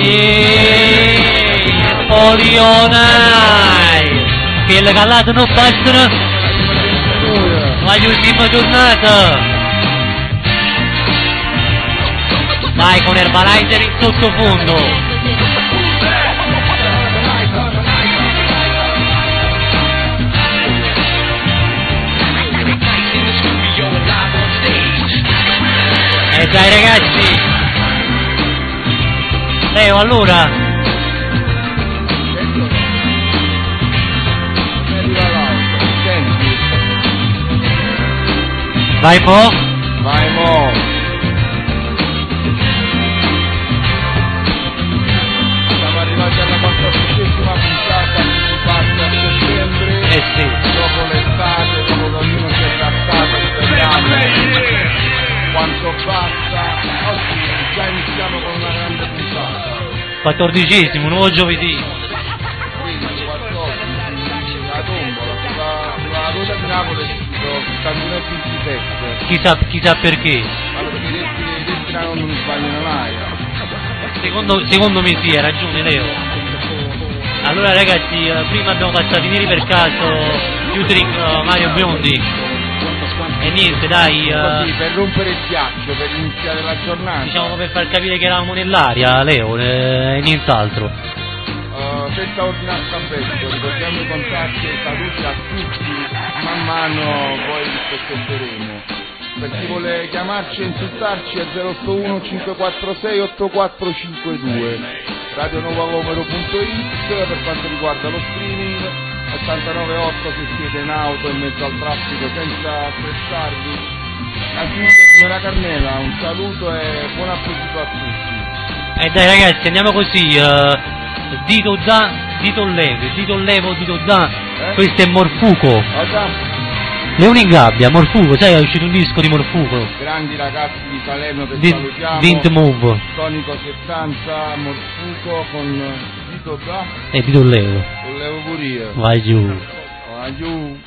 Polionai! Che le calate non bastano! Ma l'ultima giornata! Vai con Herbalizer in sottofondo! Dai ragazzi! Leo, allora! Vai mo! Vai mo! Siamo arrivati alla 14ª puntata che parte a settembre. Sì. Dopo l'estate, dopo che ognuno si è trattato di quanto basta, oggi già iniziamo con una grande puntata. 14esimo, nuovo giovedì. Quindi 14, la tombola, la ruota di Napoli è scritto 71 Chissà perché. Allora perché i detti non sbagliano mai. Secondo me sì, hai ragione Leo. Allora ragazzi, prima abbiamo passato i neri per caso, featuring Mario Biondi. E niente, dai. Così, per rompere il ghiaccio, per iniziare la giornata. Diciamo per far capire che eravamo nell'aria, Leo, e nient'altro. Senza ordinare caffetto, ricordiamo i contatti e saluti a tutti, man mano poi li spetteremo. Per chi vuole chiamarci e insultarci è 081 546 8452, radionovavomero.it per quanto riguarda lo streaming, 89.8 se siete in auto in mezzo al traffico senza stressarvi. Anzitutto signora Carmela, un saluto e buon appetito a tutti. E dai ragazzi, andiamo così, dito da, dito leve, dito levo, dito da, questo è Morfuco. Leone in gabbia, Morfuco, sai è uscito un disco di Morfuco. Grandi ragazzi di Salerno che salutiamo. Dint Move. Tonico 70, Morfuco con dito da. E dito levo. Con levo pure io. Vai giù. Vai giù.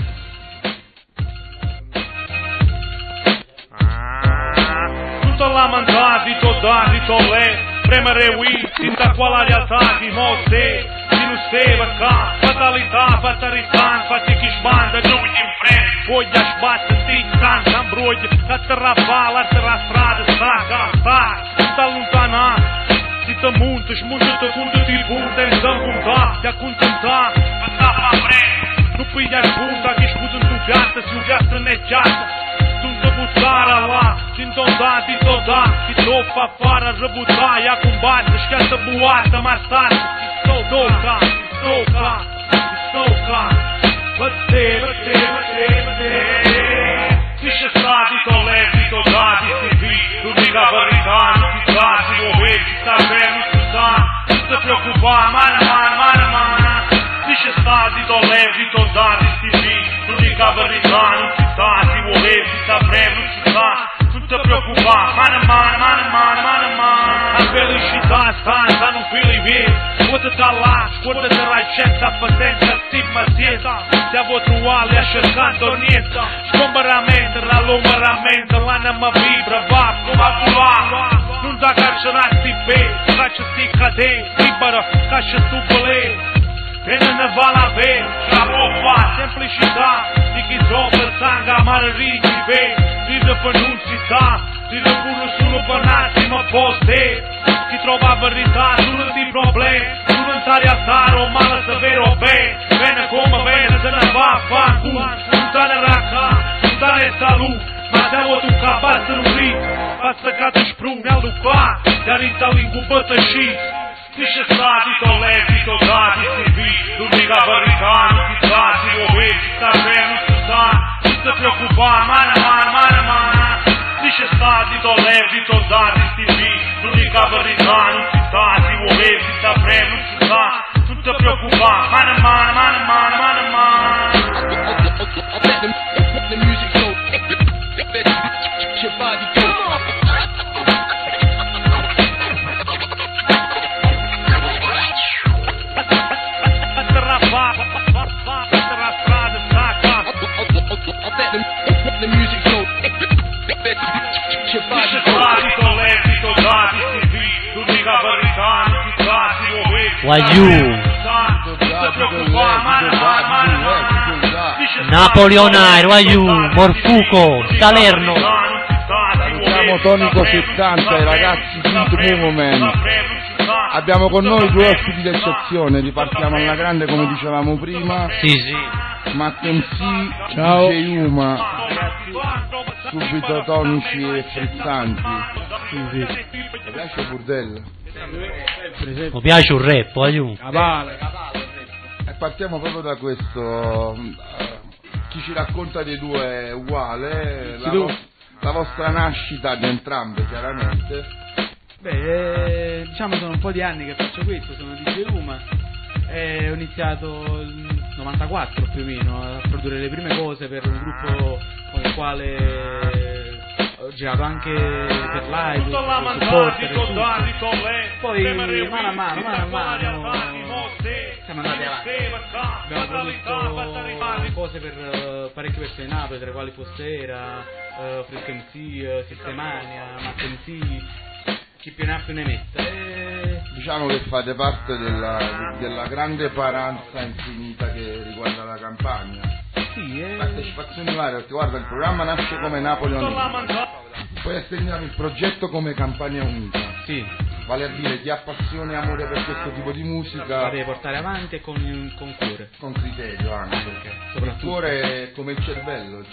Tutto lamentare, dito da, dito le. Premere qui, senza quale realtà di mosse. Se non stava qua, fatalità, fate che sbanda, noi in frente. Voglia sbatte, ti stanza, ambroglia, atterrava, la strada, sta allontanare. Se te montas, monta-te quando ti punta, e s'ampunta, ti accontenta, passava a frente. Non piglias punta, che scudam tu gasta, se o gasta não é gasta. Tu te buttara lá, ti dá, que topa para rebutar, e a combate, esquece a boata, mas tá, toca, bater. Deixa estar, dito leve, dito dá, dito vi, não diga a verdade, não te dá, se ouvir, se saber, não se dá, não te preocupar, mana. Deixa estar, dito leve, dito dá, dito vi, não diga a verdade, não te dá, se ouvir, se saber, não se dá, não te preocupar, mana. A felicidade está no filipe, outra está lá, outra está lá, gente, a patente, acima, se a outro alho, a chascar, torneta, escombaramento, ralomaramento, lá na ma vibra, vá, como a voar, não dá caixa na cipê, caixa de cadeia, libera, caixa do balé, pena na vala ver, já simplicidade, e que droga, sangue, amarri, vive para não citar, vive por solo para nascer, ma poste, que trova a verdade, não tem problema, não está a dar, ou mal a saber, ou bem, vena como vena, se não vá, não está na raca, não está nessa luz, mas é outro capaz de não rir, passa cá dos prunhos, no pá, já está língua, bata X. Deixa estar, dito leve, dito dá, dito vi, não diga a verdade, não te dá, se ouvir, se saber, não se dá, não te preocupar, mana. Deixa estar, dito leve, dito dá, dito vi, não diga a verdade, não te dá, se ouvir, se saber, não se dá, não te preocupar, mana. The music go, your body go. The music go, your body go. Dito leve, dito dá, dito vi, não diga a verdade, não te Guagliù, Napoleonaire, Guagliù, Morfuco, Salerno. Salutiamo Tonico 70 e ragazzi Synth Movement. Abbiamo con noi due ospiti d'eccezione, ripartiamo alla grande come dicevamo prima. Sì. Matt MC, Ciao. DJ Uma, subito tonici e frizzanti. Sì. Mi piace Burdella. Mi piace un rap, Guagliù. Cavale. E partiamo proprio da questo. Chi ci racconta dei due è uguale, la vostra nascita di entrambe chiaramente. Beh, diciamo sono un po' di anni che faccio questo, sono DJ Uma. Ho iniziato nel 94 più o meno a produrre le prime cose per un gruppo con il quale ho girato anche per live, per supporter e tutto. Poi mano a mano siamo andati avanti. Abbiamo prodotto cose per parecchie persone di Napoli, tra le quali Fostera, Freak MC, Sistemania, Matt MC, chi più ne ha più ne metta. Diciamo che fate parte della grande paranza infinita che riguarda la Campania. Sì, Partecipazioni varie, perché guarda, il programma nasce come Napoli Unita, poi estendiamo il progetto come Campania Unita. sì, Vale a dire chi ha passione e amore per questo tipo di musica, la deve portare avanti e con cuore. con criterio anche. Il Soprattutto. cuore è come il cervello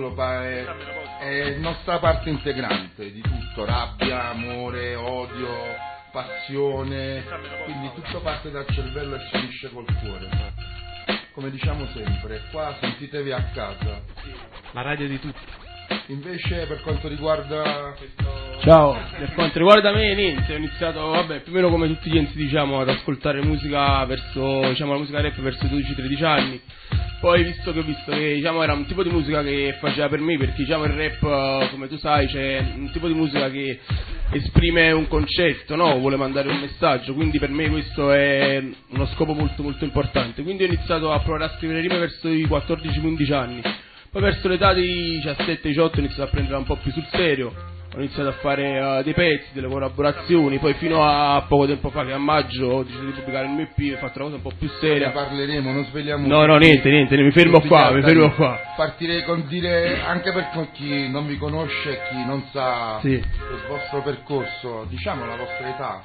è nostra parte integrante di tutto, rabbia, amore, odio, passione, quindi tutto parte dal cervello e si unisce col cuore. Come diciamo sempre, qua sentitevi a casa. La radio di tutti. Invece per quanto riguarda Ciao, per quanto riguarda me niente, ho iniziato più o meno come tutti gli enti diciamo ad ascoltare musica verso la musica rap verso i 12-13 anni. Poi visto che diciamo era un tipo di musica che faceva per me, perché diciamo il rap come tu sai c'è un tipo di musica che esprime un concetto, no? Vuole mandare un messaggio, quindi per me questo è uno scopo molto molto importante. Quindi ho iniziato a provare a scrivere rime verso i 14-15 anni. Poi verso l'età di 17-18 ho iniziato a prendere un po' più sul serio, ho iniziato a fare dei pezzi, delle collaborazioni, poi fino a poco tempo fa, che a maggio ho deciso di pubblicare il mio EP, ho fatto una cosa un po' più ne seria. parleremo, non svegliamo No, niente, mi fermo qua. Partirei con dire, anche per chi non vi conosce e chi non sa Sì. il vostro percorso, diciamo la vostra età.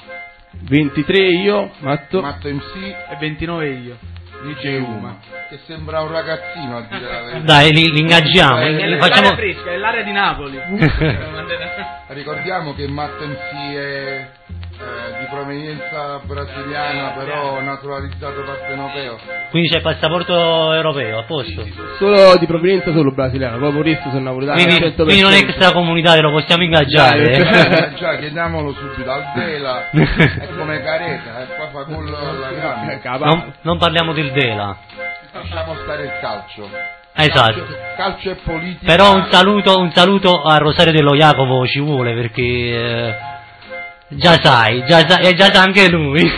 23 io, Matto. Matto MC, E 29 io. DJ Uma, che sembra un ragazzino a dire la verità. Dai, li ingaggiamo, È li l'area facciamo... fresca, è l'area di Napoli. Ricordiamo che Matto MC è di provenienza brasiliana, però naturalizzato partenopeo. Quindi c'è il passaporto europeo, a posto. Solo di provenienza solo brasiliana, proprio questo sono napoletano. Quindi non è extracomunitario, lo possiamo ingaggiare. Già, chiediamolo subito al Dela, è come Careca, qua fa gol alla grande. Non parliamo del Dela. Lasciamo stare il calcio. Esatto. Calcio e politica. Però un saluto a Rosario dello Jacopo ci vuole, perché già sai anche lui.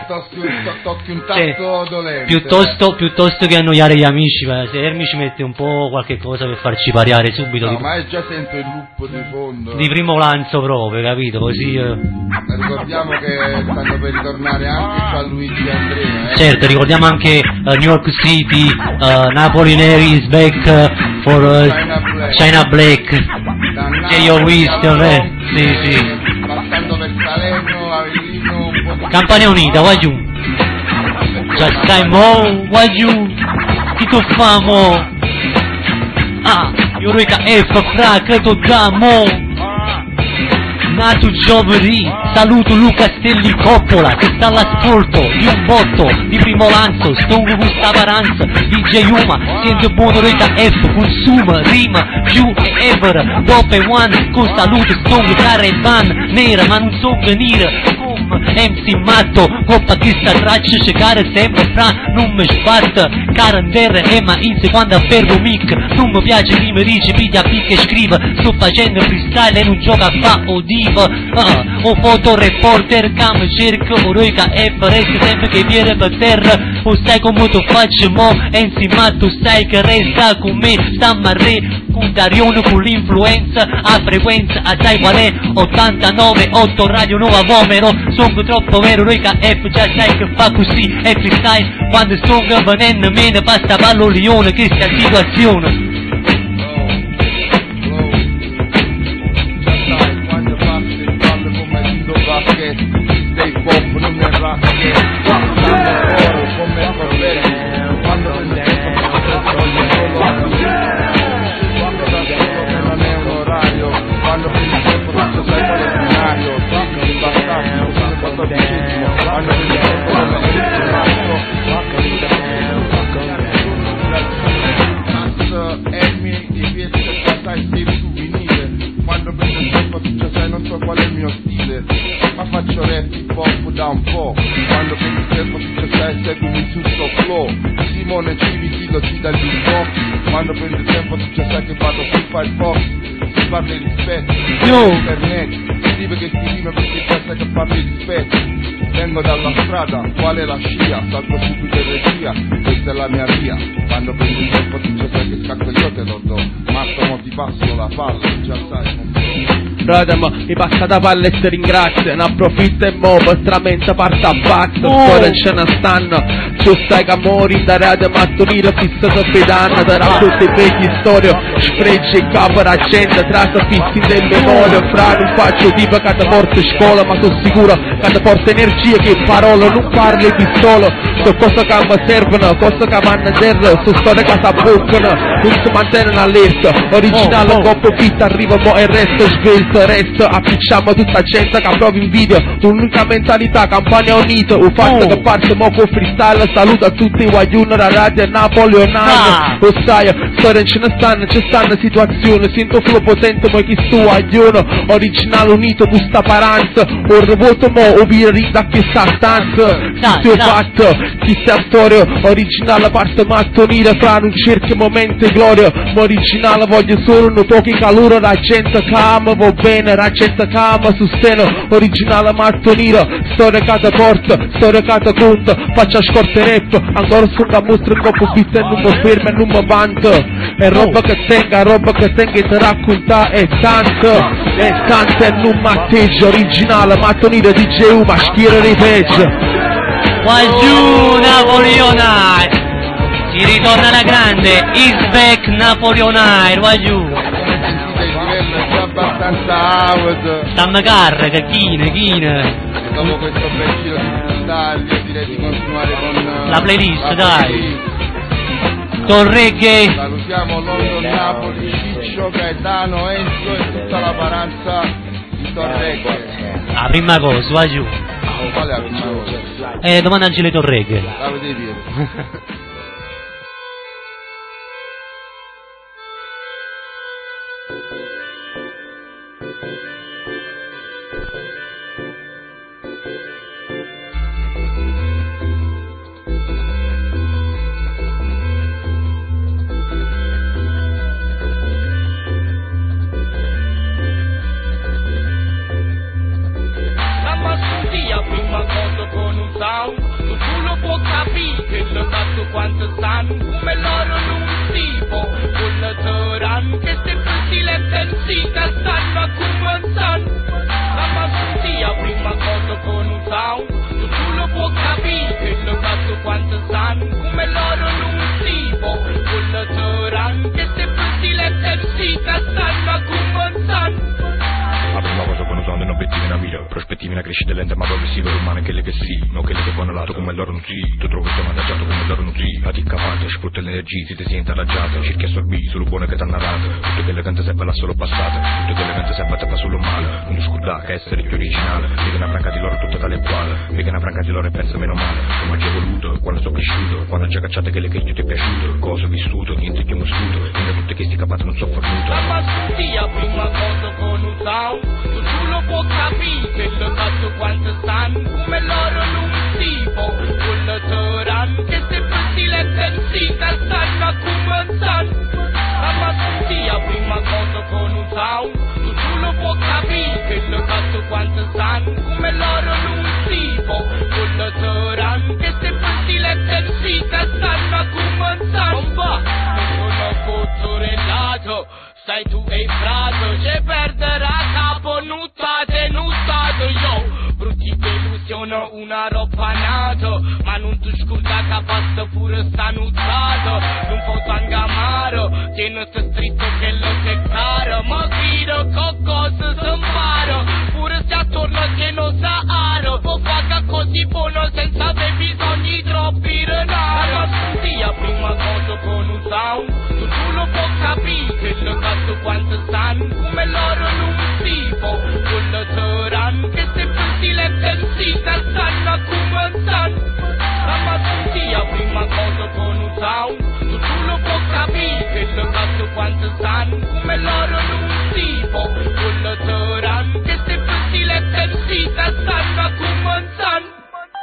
Tocchi un tasto dolente. Piuttosto che annoiare gli amici, se Ermi ci mette un po' qualche cosa per farci pariare subito. No, ma già sento il loop di fondo. Di primo lancio proprio, capito? Così. Ricordiamo che stanno per ritornare anche Gianluigi e Andrea. Certo, ricordiamo anche New York City, Napoli Neri is back for China Black, J.O. Winston, sì. Passando per Salerno, Avellino, un po' di... Campania Unita, guagliù. Just time mo, guagliù. Chi tu famo? Eureka F, fra, credo damo. Nato giovedì, saluto Luca Stelli Coppola che sta all'ascolto di un botto di primo lanzo, stongo questa paranza, DJ Uma, sente buono reta F, consuma, rima, più e ever, dopo e one, con saluto stongo, caravan, nera, ma non so venire, MC Matto, coppa che sta traccia, cercare sempre fra, non mi sbatta, caranterra e ma inse quando afferro mic, non mi piace chi mi dice, piglia picca e scrive, sto facendo freestyle e non gioca a fa o diva, o fotoreporter, cam cerca, o roica e resta sempre che viene per terra, o sai come tu faccio mo, e insieme a tu sai che resta con me, stamma a re, con Darione con l'influenza, a frequenza, a sai qual è, 89.8 Radio Nuova Vomero, sono troppo vero, roica F, già sai che fa così, e freestyle, quando sono venendo meno, passa pallolione, che sta situazione. Dei pop non è racche, quando come colleghi, quando non è quando da solo che non è un orario, quando prendi il tempo tutto sai qual è il binario, il bastardo, il 14esimo, quando prendi il tempo non è il di piezze che sai stile su vinile, quando prendo il tempo tutto sai non so qual è il mio stile, ma faccio rap hip hop da un po', quando prendo il tempo tutto sai seguimi tutto flow, Simone Civiti lo ci dà il beatbox, quando prendo il tempo tutto sai che vado su Firefox, si parla di rispetto, internet, scrive che si rima perché pensa che parli di rispetto, vengo dalla strada, qual è la scia, salgo subito in regia, questa è la mia via, quando prendo il tempo tutto sai che scacco io te lo do, Marco mo ti passo la palla, già sai. Radam, mi passa da palla e ti ringrazio, ne approfitto e mo postramente parte a pazzo, ora ce ne stanno, ci stai che mori da radio mattonino fissato pedano, da racconti vecchi storie, sfreggi in capo la gente, tratta fissi del memoria, fra non faccio tipo che ti porto scuola, ma sono sicuro che ti porta energia, che parole non parli di solo, so cose che mi servono, cose che vanno a terra, so storie che si abboccano, non si mantengono allerta, originale coppo fit, arriva mo e resto svelto, resto appicciamo tutta gente che provi in video, l'unica mentalità, campagna unita, un fatto che parte mo con freestyle, saluto a tutti i guaglioni, la radio napoleonana, lo sai, storie ce ne stanno, ci stanno situazioni, sento flow potente mo chi stu guaglione, originale unito, questa paranza, ora voto mo, o viri da che sta stanza, chi ho fatto, chi sta storia, originale parte mattonire, fra non cerchi momenti e gloria, ma originale voglio solo un pochi calore, la gente calma, va bene, la gente calma, su seno, originale mattonire, storia che te porta, storia che te conta, faccia scorte rap, ancora sono da mostra in coppo fit e non mi fermo e non mi vanto, è roba che tenga e ti racconta, è tanto e non matteggio, originale mattonire DJ Uma, schiera di peggio. Qua giù Napoleonai, si ritorna alla grande, is back Napoleonai, qua giù. Abbastanza out. Stamma carga, china. Dopo questo bel giro di freestyle io direi di continuare con la playlist, dai. Torreghe. Salutiamo London, Napoli, Ciccio, Gaetano, Enzo e tutta la paranza di Torreghe. La prima cosa, va giù. Qual è la prima cosa? Domanda Angelo Torreghe. La vedi dire. Quanto sanno come loro non tipo con la Toran che se fossi le tensita stanno come un son la massia prima cosa con un sound tu lo puoi capire che lo fatto quanto sanno come loro non tipo con la Toran che se fossi le tensita stanno come un son. La prima cosa con un sound è un obiettivo in mira, prospettiva una crescita lenta ma progressiva, umana quelle che sì, non quelle che vanno lato come loro non si, tu trovi che mandagiato come loro non si, fatica fatta, sfrutta l'energia, si ti sente arraggiata, cerchi assorbì, solo buone che t'hanno narrato, tutte quelle che ti serve là solo passate, tutte quelle che ti serve a te fa solo male, non scordare che essere più originale, vedi una branca di loro tutta tale e quale, vedi una branca di loro e pensa meno male, come ci è voluto, quando sono cresciuto, quando già cacciate quelle che io ti è piaciuto, cosa ho vissuto, niente che ho stuto, quindi tutte queste capate non so fornuto. La massia prima cosa con un sound, tu lo puoi capire che lo fatto quanto stanno come loro non tipo con la Toran che se fossi le tensita stanno come un son la massia prima cosa con un sound tu lo puoi capire che lo fatto quanto sanno come loro non si può. Con la Toran che se passi l'esercita stanno come un sanno. Non va, che sono cottorellato, sai tu e il frato, c'è perderà capo nuttate, nuttato io. Brutti delusiono una roba nato, ma non tu scusa che passa pure sta nuttato. Non fa tangamaro, tieniti stretto che lo che caro, ma grido con cosa sembaro, pure se attorno che non sa aro, può fare così buono senza aver bisogni troppi renari. Ma stia prima cosa con un sound, tu lo puoi capire, che lo cazzo quanto sanno, come loro non si può. Con la Toran che se pensi le pensita stanno come un sanno. Ma stia prima cosa con un sound, tu lo puoi capire, che lo cazzo quanto sanno, come loro non si può. Con la Toran che se pensi le pensita stanno come un sanno.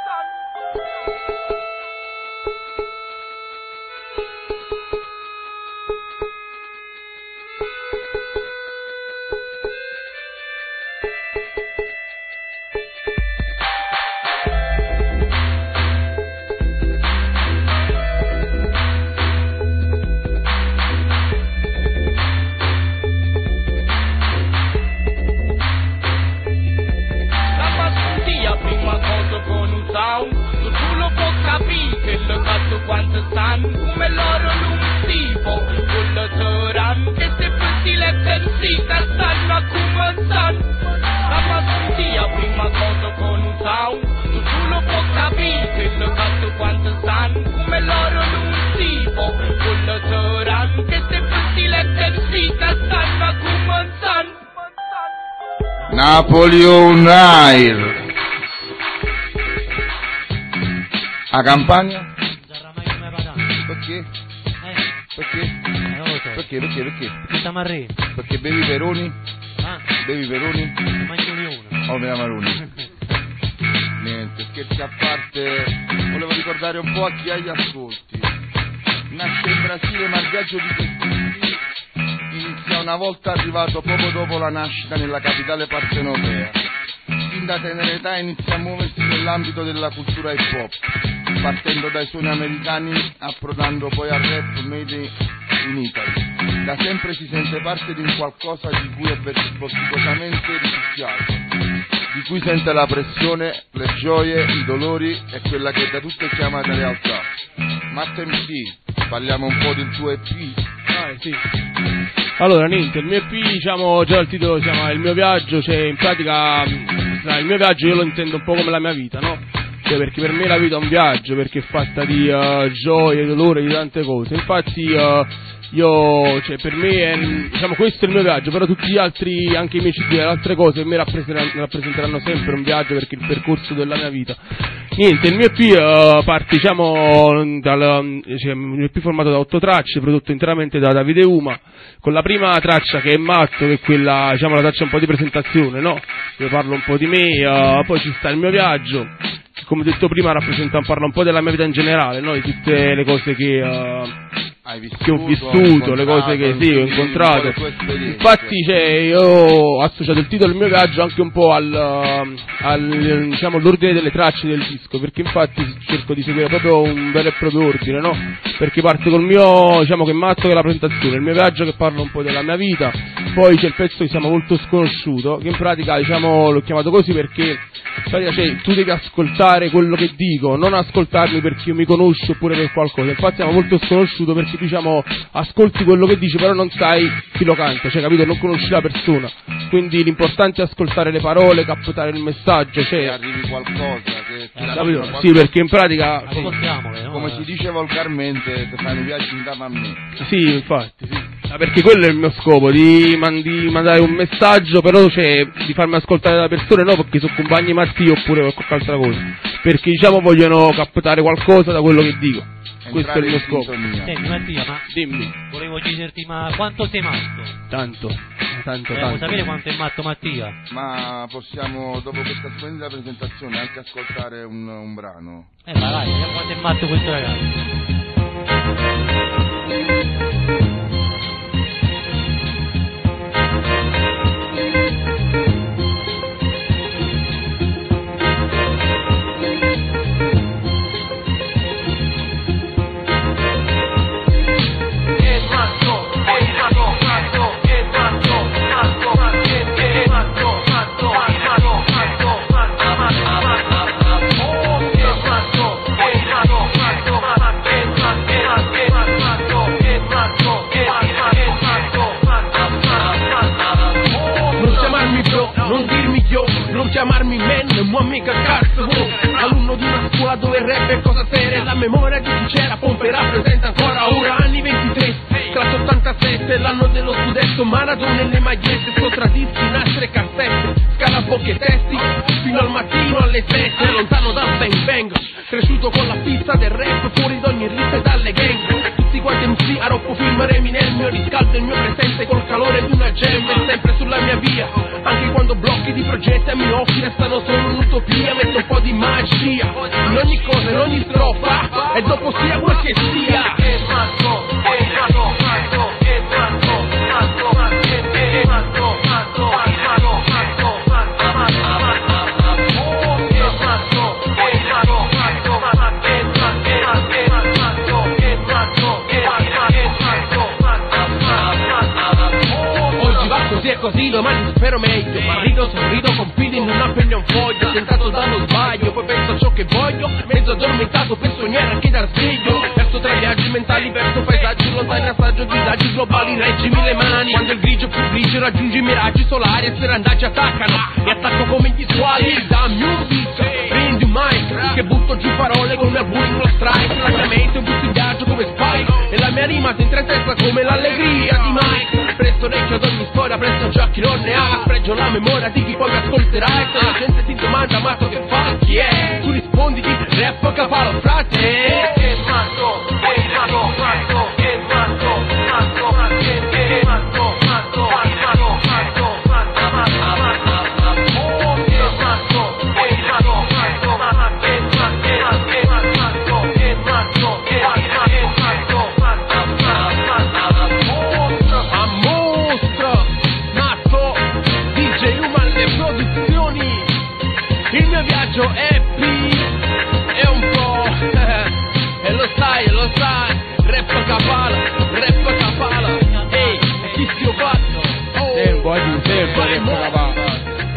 Quanto sanno come loro non si può. Con la Toran che se pensi le pensita stanno come un sanno. Ma stia prima cosa con un sound, tu lo puoi capire, che lo cazzo quanto sanno come loro non si può. Con la Toran che se pensi le pensita stanno come un sanno. Napoli on air. A Campania? Perché? Perché? Non lo so. Perché? Perché stiamo a re. Perché bevi Peroni? Ah? Bevi Peroni? Mangio uno. Oh, mia Maroni. Niente, scherzi a parte, volevo ricordare un po' a chi ha gli ascolti. Nasce in Brasile, ma il viaggio di questi inizia una volta arrivato poco dopo la nascita nella capitale partenopea. Fin da tenera età inizia a muoversi nell'ambito della cultura hip hop, partendo dai suoni americani, approdando poi al rap made in Italy. Da sempre si sente parte di un qualcosa di cui è vorticosamente risucchiato, di cui sente la pressione, le gioie, i dolori e quella che da tutti è chiamata realtà. Matt MC, parliamo un po' del tuo EP. Sì. Allora niente, il mio EP, diciamo, già il titolo si chiama Il mio viaggio, cioè in pratica il mio viaggio io lo intendo un po' come la mia vita, no? Cioè, perché per me la vita è un viaggio, perché è fatta di gioie, dolore, di tante cose. Infatti io, cioè, per me è, diciamo, questo è il mio viaggio, però tutti gli altri, anche i miei CD e altre cose, per me rappresenteranno sempre un viaggio, perché è il percorso della mia vita. Niente, il mio EP parte, diciamo, cioè, un EP formato da 8 tracce, prodotto interamente da Davide Uma, con la prima traccia che è Matto, che è quella, diciamo, la traccia un po' di presentazione, no? Io parlo un po' di me, poi ci sta il mio viaggio, che come detto prima parla un po' della mia vita in generale, no? Di tutte le cose che ho vissuto, le cose che sì, ho incontrato. Infatti, cioè, io ho associato il titolo del mio viaggio anche un po' diciamo, l'ordine delle tracce del disco, perché infatti cerco di seguire proprio un vero e proprio ordine, no? Perché parte col mio, diciamo, che Matto, che è la presentazione, il mio viaggio che parla un po' della mia vita, poi c'è il pezzo che si chiama Molto Sconosciuto, che in pratica, diciamo, l'ho chiamato così perché in pratica, cioè, tu devi ascoltare quello che dico, non ascoltarmi perché io mi conosco oppure per qualcosa. Infatti siamo Molto Sconosciuto perché, diciamo, ascolti quello che dice però non sai chi lo canta, cioè, capito, non conosci la persona, quindi l'importante è ascoltare le parole, captare il messaggio, cioè arrivi qualcosa che capito? Sì, perché in pratica come si dice volgarmente, ti fai un viaggio in cama a me. Sì, infatti, sì. Perché quello è il mio scopo, di mandare un messaggio, però, cioè, di farmi ascoltare da persone, no, perché sono compagni matti oppure qualche altra cosa, perché, diciamo, vogliono captare qualcosa da quello che dico. Questo è il mio scopo. Senti Mattia, ma dimmi, volevo chiederti, ma quanto sei matto? Tanto. Volevo sapere quanto è matto Mattia. Ma possiamo, dopo questa splendida presentazione, anche ascoltare un brano. Vai, vediamo quanto è matto questo ragazzo. là dove il rap è cosa seria. La memoria di chi c'era pompa e rappresenta ancora ora. Anni 23, classe 87, l'anno dello scudetto. Maradona nelle magliette, sopra dischi, nastri e cassette. Scalabocche e testi, fino al mattino alle 7. Lontano dal bang bang, cresciuto con la pizza del rap, fuori d'ogni rissa e dalle gang. Tutti quanti MC a roppo filmare il mio riscaldo, il mio presente col calore di una gem. È sempre sulla mia via, anche quando blocchi di progetti a miei occhi restano solo un'utopia. Metto un po' di magia in ogni cosa, in ogni strofa, e dopo sia quel che sia. Così domani spero meglio, ma rido, sorrido con fili in una penna e un foglio. Tentato dallo sbaglio, poi penso a ciò che voglio. Mezzo addormentato per sognare anche dal sveglio. Verso tra viaggi mentali, verso paesaggi lontani, assaggio disagi globali. Reggimi le mani, quando il grigio più grigio raggiungi i miraggi solari. E se randaggi attaccano, e attacco come gli squali. Dammi un beat, prendi un mic, che butto giù parole come al bullying lo strike. La mia mente è un bus in viaggio come Spike, e la mia rima ti entra in testa come l'allegria di Mike. Presto orecchio ad ogni storia, presto già chi non ne ha. Spregio la memoria di chi poi mi ascolterà. E se la gente ti domanda ma tu che fa, chi è? Tu rispondi di rap capalo frate. Happy è un po' e lo sai, rap capala, ehi, chi si ho fatto? Oh, tempo, tempo, rap capala.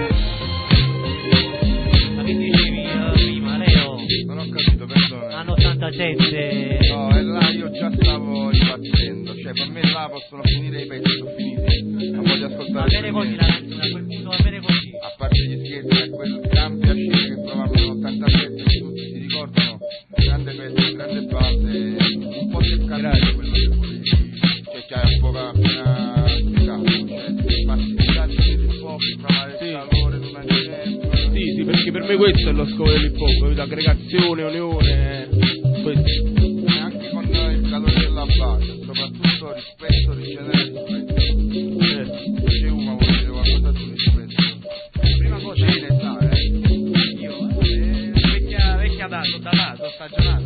Ma che dicevi prima, Leo? Non ho capito, perdona. Anno 87. No, e là io già stavo impazzendo, cioè per me là possono finire i pezzi, sono finiti. Non voglio ascoltare. Va bene così la canzone, a quel punto va bene così. A parte gli scherzi, è quel gran piacere che provavamo nell'87, tutti si ricordano, grande pezzo, grande base, un po' seccato quello che volevi, cioè che hai appena spiegato, cioè passività di hip hop, trovare il calore di una gente. Sì, perché per me questo è lo scopo dell'hip hop, l'aggregazione, unione, questo. E anche con il calore della base, soprattutto rispetto, rigenera rispetto. C'è una, vuol dire qualcosa sul rispetto. Prima cosa ne sa, Io, vecchia datato, stagionato.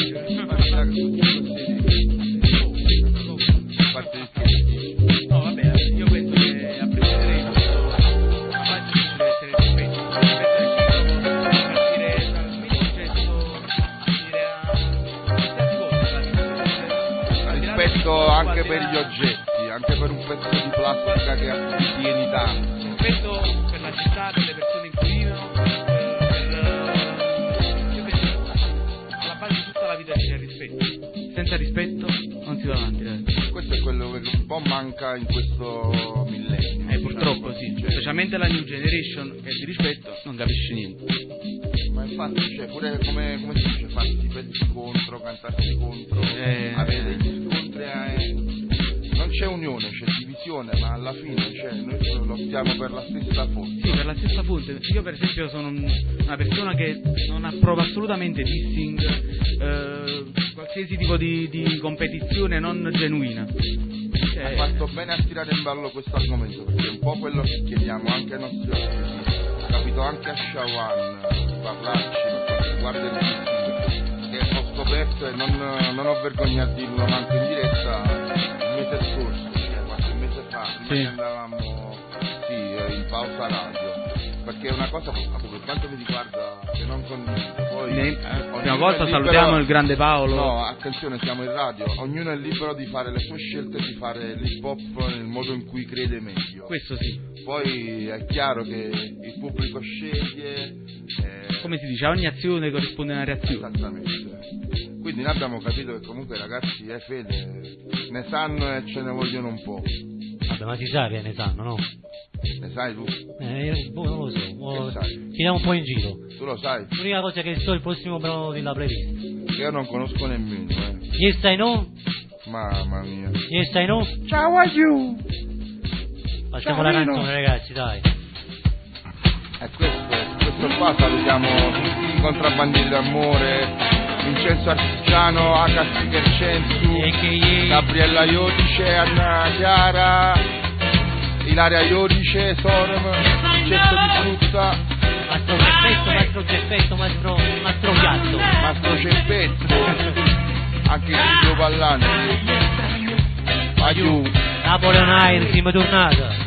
No, vabbè, io penso che a prescindere di tutto, la base deve essere rispetto. Partire dal mio concetto a dire a rispetto anche per gli oggetti, anche per un pezzo di plastica che tieni tanto. rispetto per la città, per le persone in cui vivono, io penso alla base di tutta la vita c'è il rispetto. Senza rispetto non si va avanti, ragazzi. Questo è quello che un po' manca in questo millennio. Purtroppo sì, cioè, specialmente la new generation che di rispetto non capisce niente. ma infatti, cioè, pure come si dice, farsi pezzi contro, cantarsi contro, avere degli scontri, non c'è unione, c'è divisione, ma alla fine, cioè, noi lottiamo per la stessa fonte. Sì, per la stessa fonte. Io per esempio sono una persona che non approva assolutamente dissing, qualsiasi tipo di competizione non genuina. Hai fatto bene a tirare in ballo questo argomento, perché è un po' quello che chiediamo anche ai nostri ospiti. Capito anche a Shawan parlarci per quanto riguarda il dissing, che ho scoperto e non ho vergogna a dirlo anche in diretta il mese scorso, cioè qualche mese fa, prima che andavamo in pausa radio, perché è una cosa per quanto mi riguarda che non condivido. Poi prima cosa salutiamo il grande Paolo. No, attenzione, siamo in radio, ognuno è libero di fare le sue scelte, di fare l'hip hop nel modo in cui crede meglio. Questo sì. Poi è chiaro che il pubblico sceglie, come si dice, a ogni azione corrisponde una reazione. Esattamente. Quindi noi abbiamo capito che comunque i ragazzi Fede ne sanno e ce ne vogliono un po'. Vabbè, ma si sa che ne sanno, no? Ne sai tu? Non lo so, sai? tiriamo un po' in giro. Tu lo sai? L'unica cosa che so è il prossimo brano della playlist. Che io non conosco nemmeno, Yes I know? Mamma mia. Yes I know? Ciao a you! Facciamo la canzone ragazzi, dai. Questo qua salutiamo tutti i contrabbandieri d'amore, Vincenzo Artigiano, H. Stichercensu, Gabriella Iodice, Anna Chiara, Ilaria Iodice, Sorem, Cesto di Frutta, Mastro Geppetto, Mastro Piatto, Mastro Ceppetto, anche Silvio Pallante, aiù, Napoleon Air, team tornata.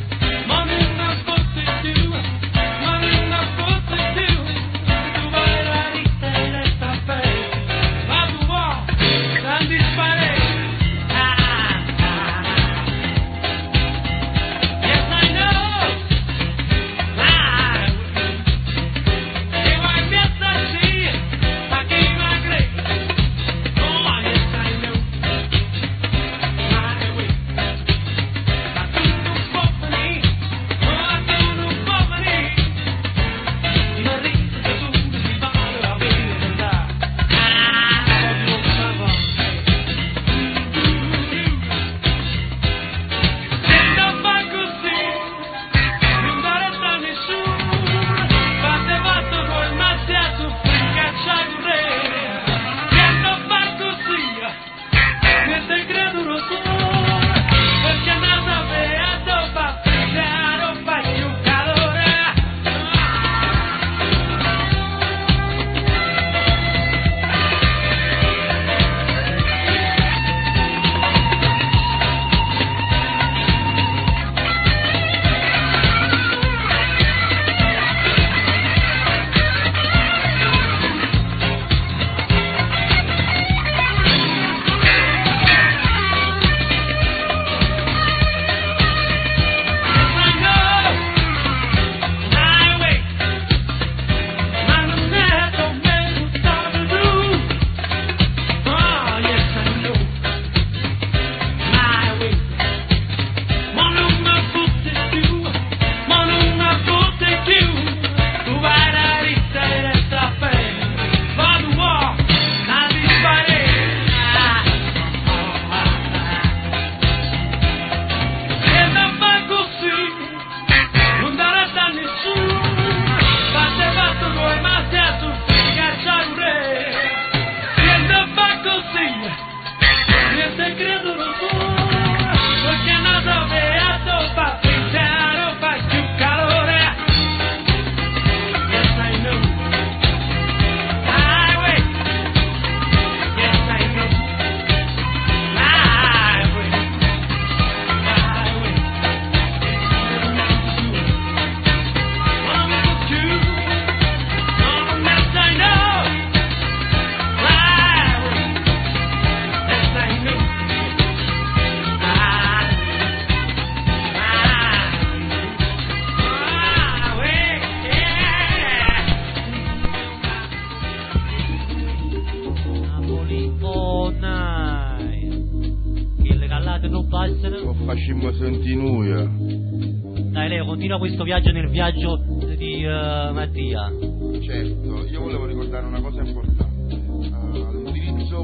Dai Leo, continua questo viaggio nel viaggio di Mattia. Certo, io volevo ricordare una cosa importante. All'indirizzo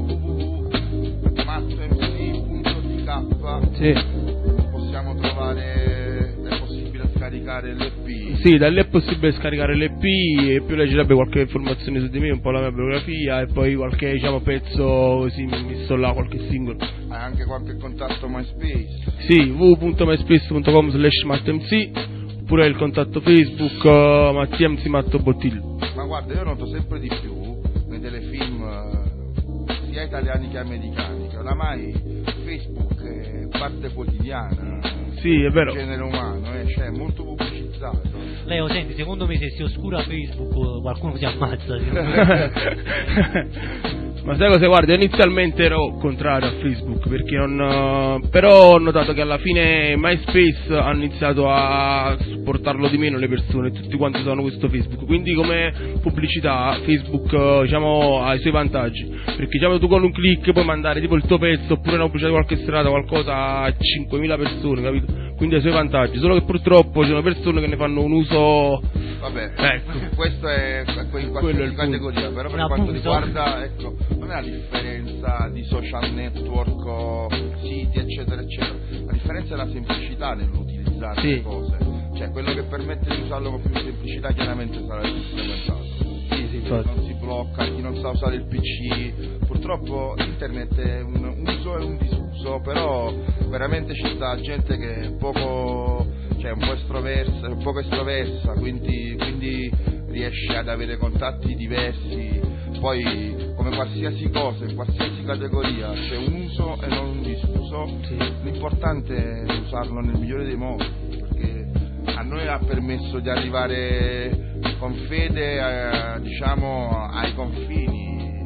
www.mattomc.tk sì. Possiamo trovare, è possibile scaricare l'EP. Sì, da lì è possibile scaricare l'EP e più leggerebbe qualche informazione su di me, un po' la mia biografia e poi qualche pezzo così messo là, qualche singolo. Hai anche qualche contatto MySpace? Sì, www.myspace.com/mattomc oppure il contatto Facebook Mattia MC Matto Bottillo. Ma guarda, io noto sempre di più nei telefilm sia italiani che americani che oramai Facebook è parte quotidiana. Sì, è vero. Del genere umano, cioè è molto pubblicizzato. Leo, senti, secondo me se si oscura Facebook qualcuno si ammazza. Ma sai cosa, guarda, inizialmente ero contrario a Facebook perché però ho notato che alla fine MySpace hanno iniziato a supportarlo di meno le persone, tutti quanti usano questo Facebook, quindi come pubblicità Facebook ha i suoi vantaggi, perché tu con un click puoi mandare tipo il tuo pezzo oppure una pubblicità di qualche serata, qualcosa a 5.000 persone, capito? quindi ha i suoi vantaggi, solo che purtroppo ci sono persone che ne fanno un uso. Vabbè, ecco, questo è in qualsiasi categoria, però per quanto riguarda, ecco, non è la differenza di social network, siti eccetera eccetera, la differenza è la semplicità nell'utilizzare le cose, cioè quello che permette di usarlo con più semplicità chiaramente sarà il più frequentato. Non si blocca, chi non sa usare il PC, purtroppo internet è un uso e un disuso, però veramente ci sta gente che è poco, cioè un poco estroversa, quindi riesce ad avere contatti diversi. Poi come qualsiasi cosa, in qualsiasi categoria c'è un uso e non un disuso, l'importante è usarlo nel migliore dei modi, perché a noi ha permesso di arrivare con fede diciamo ai confini,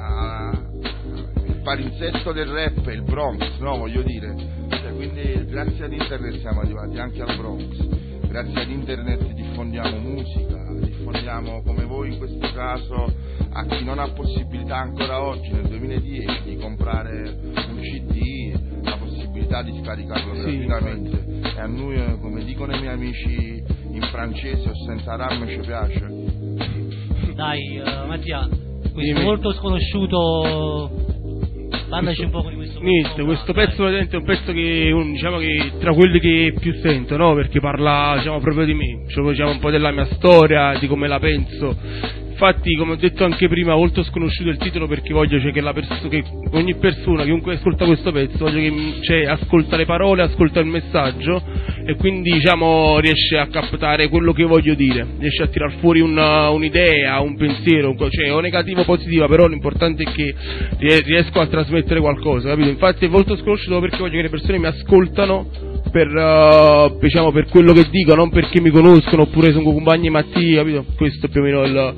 il palinsesto del rap è il Bronx, no, voglio dire, cioè, quindi grazie ad internet siamo arrivati anche al Bronx, grazie ad internet diffondiamo musica, diffondiamo come voi in questo caso a chi non ha possibilità ancora oggi nel 2010 di comprare un CD, la possibilità di scaricarlo gratuitamente, e a noi, come dicono i miei amici in francese, o senza RAM ci piace. Dai, Mattia, questo molto sconosciuto, parlaci un po' di questo pezzo. Questo pezzo praticamente è un pezzo che diciamo che tra quelli che più sento, no? Perché parla, diciamo, proprio di me, cioè, diciamo, un po' della mia storia, di come la penso. Infatti, come ho detto anche prima, molto sconosciuto il titolo, perché voglio che che ogni persona, chiunque ascolta questo pezzo, voglio che ascolta le parole, ascolta il messaggio e quindi, diciamo, riesce a captare quello che voglio dire, riesce a tirar fuori un'idea, un pensiero, cioè o negativo o positiva, però l'importante è che riesco a trasmettere qualcosa, capito? Infatti è molto sconosciuto perché voglio che le persone mi ascoltano diciamo, per quello che dico, non perché mi conoscono oppure sono compagni Mattia, capito? Questo è più o meno il...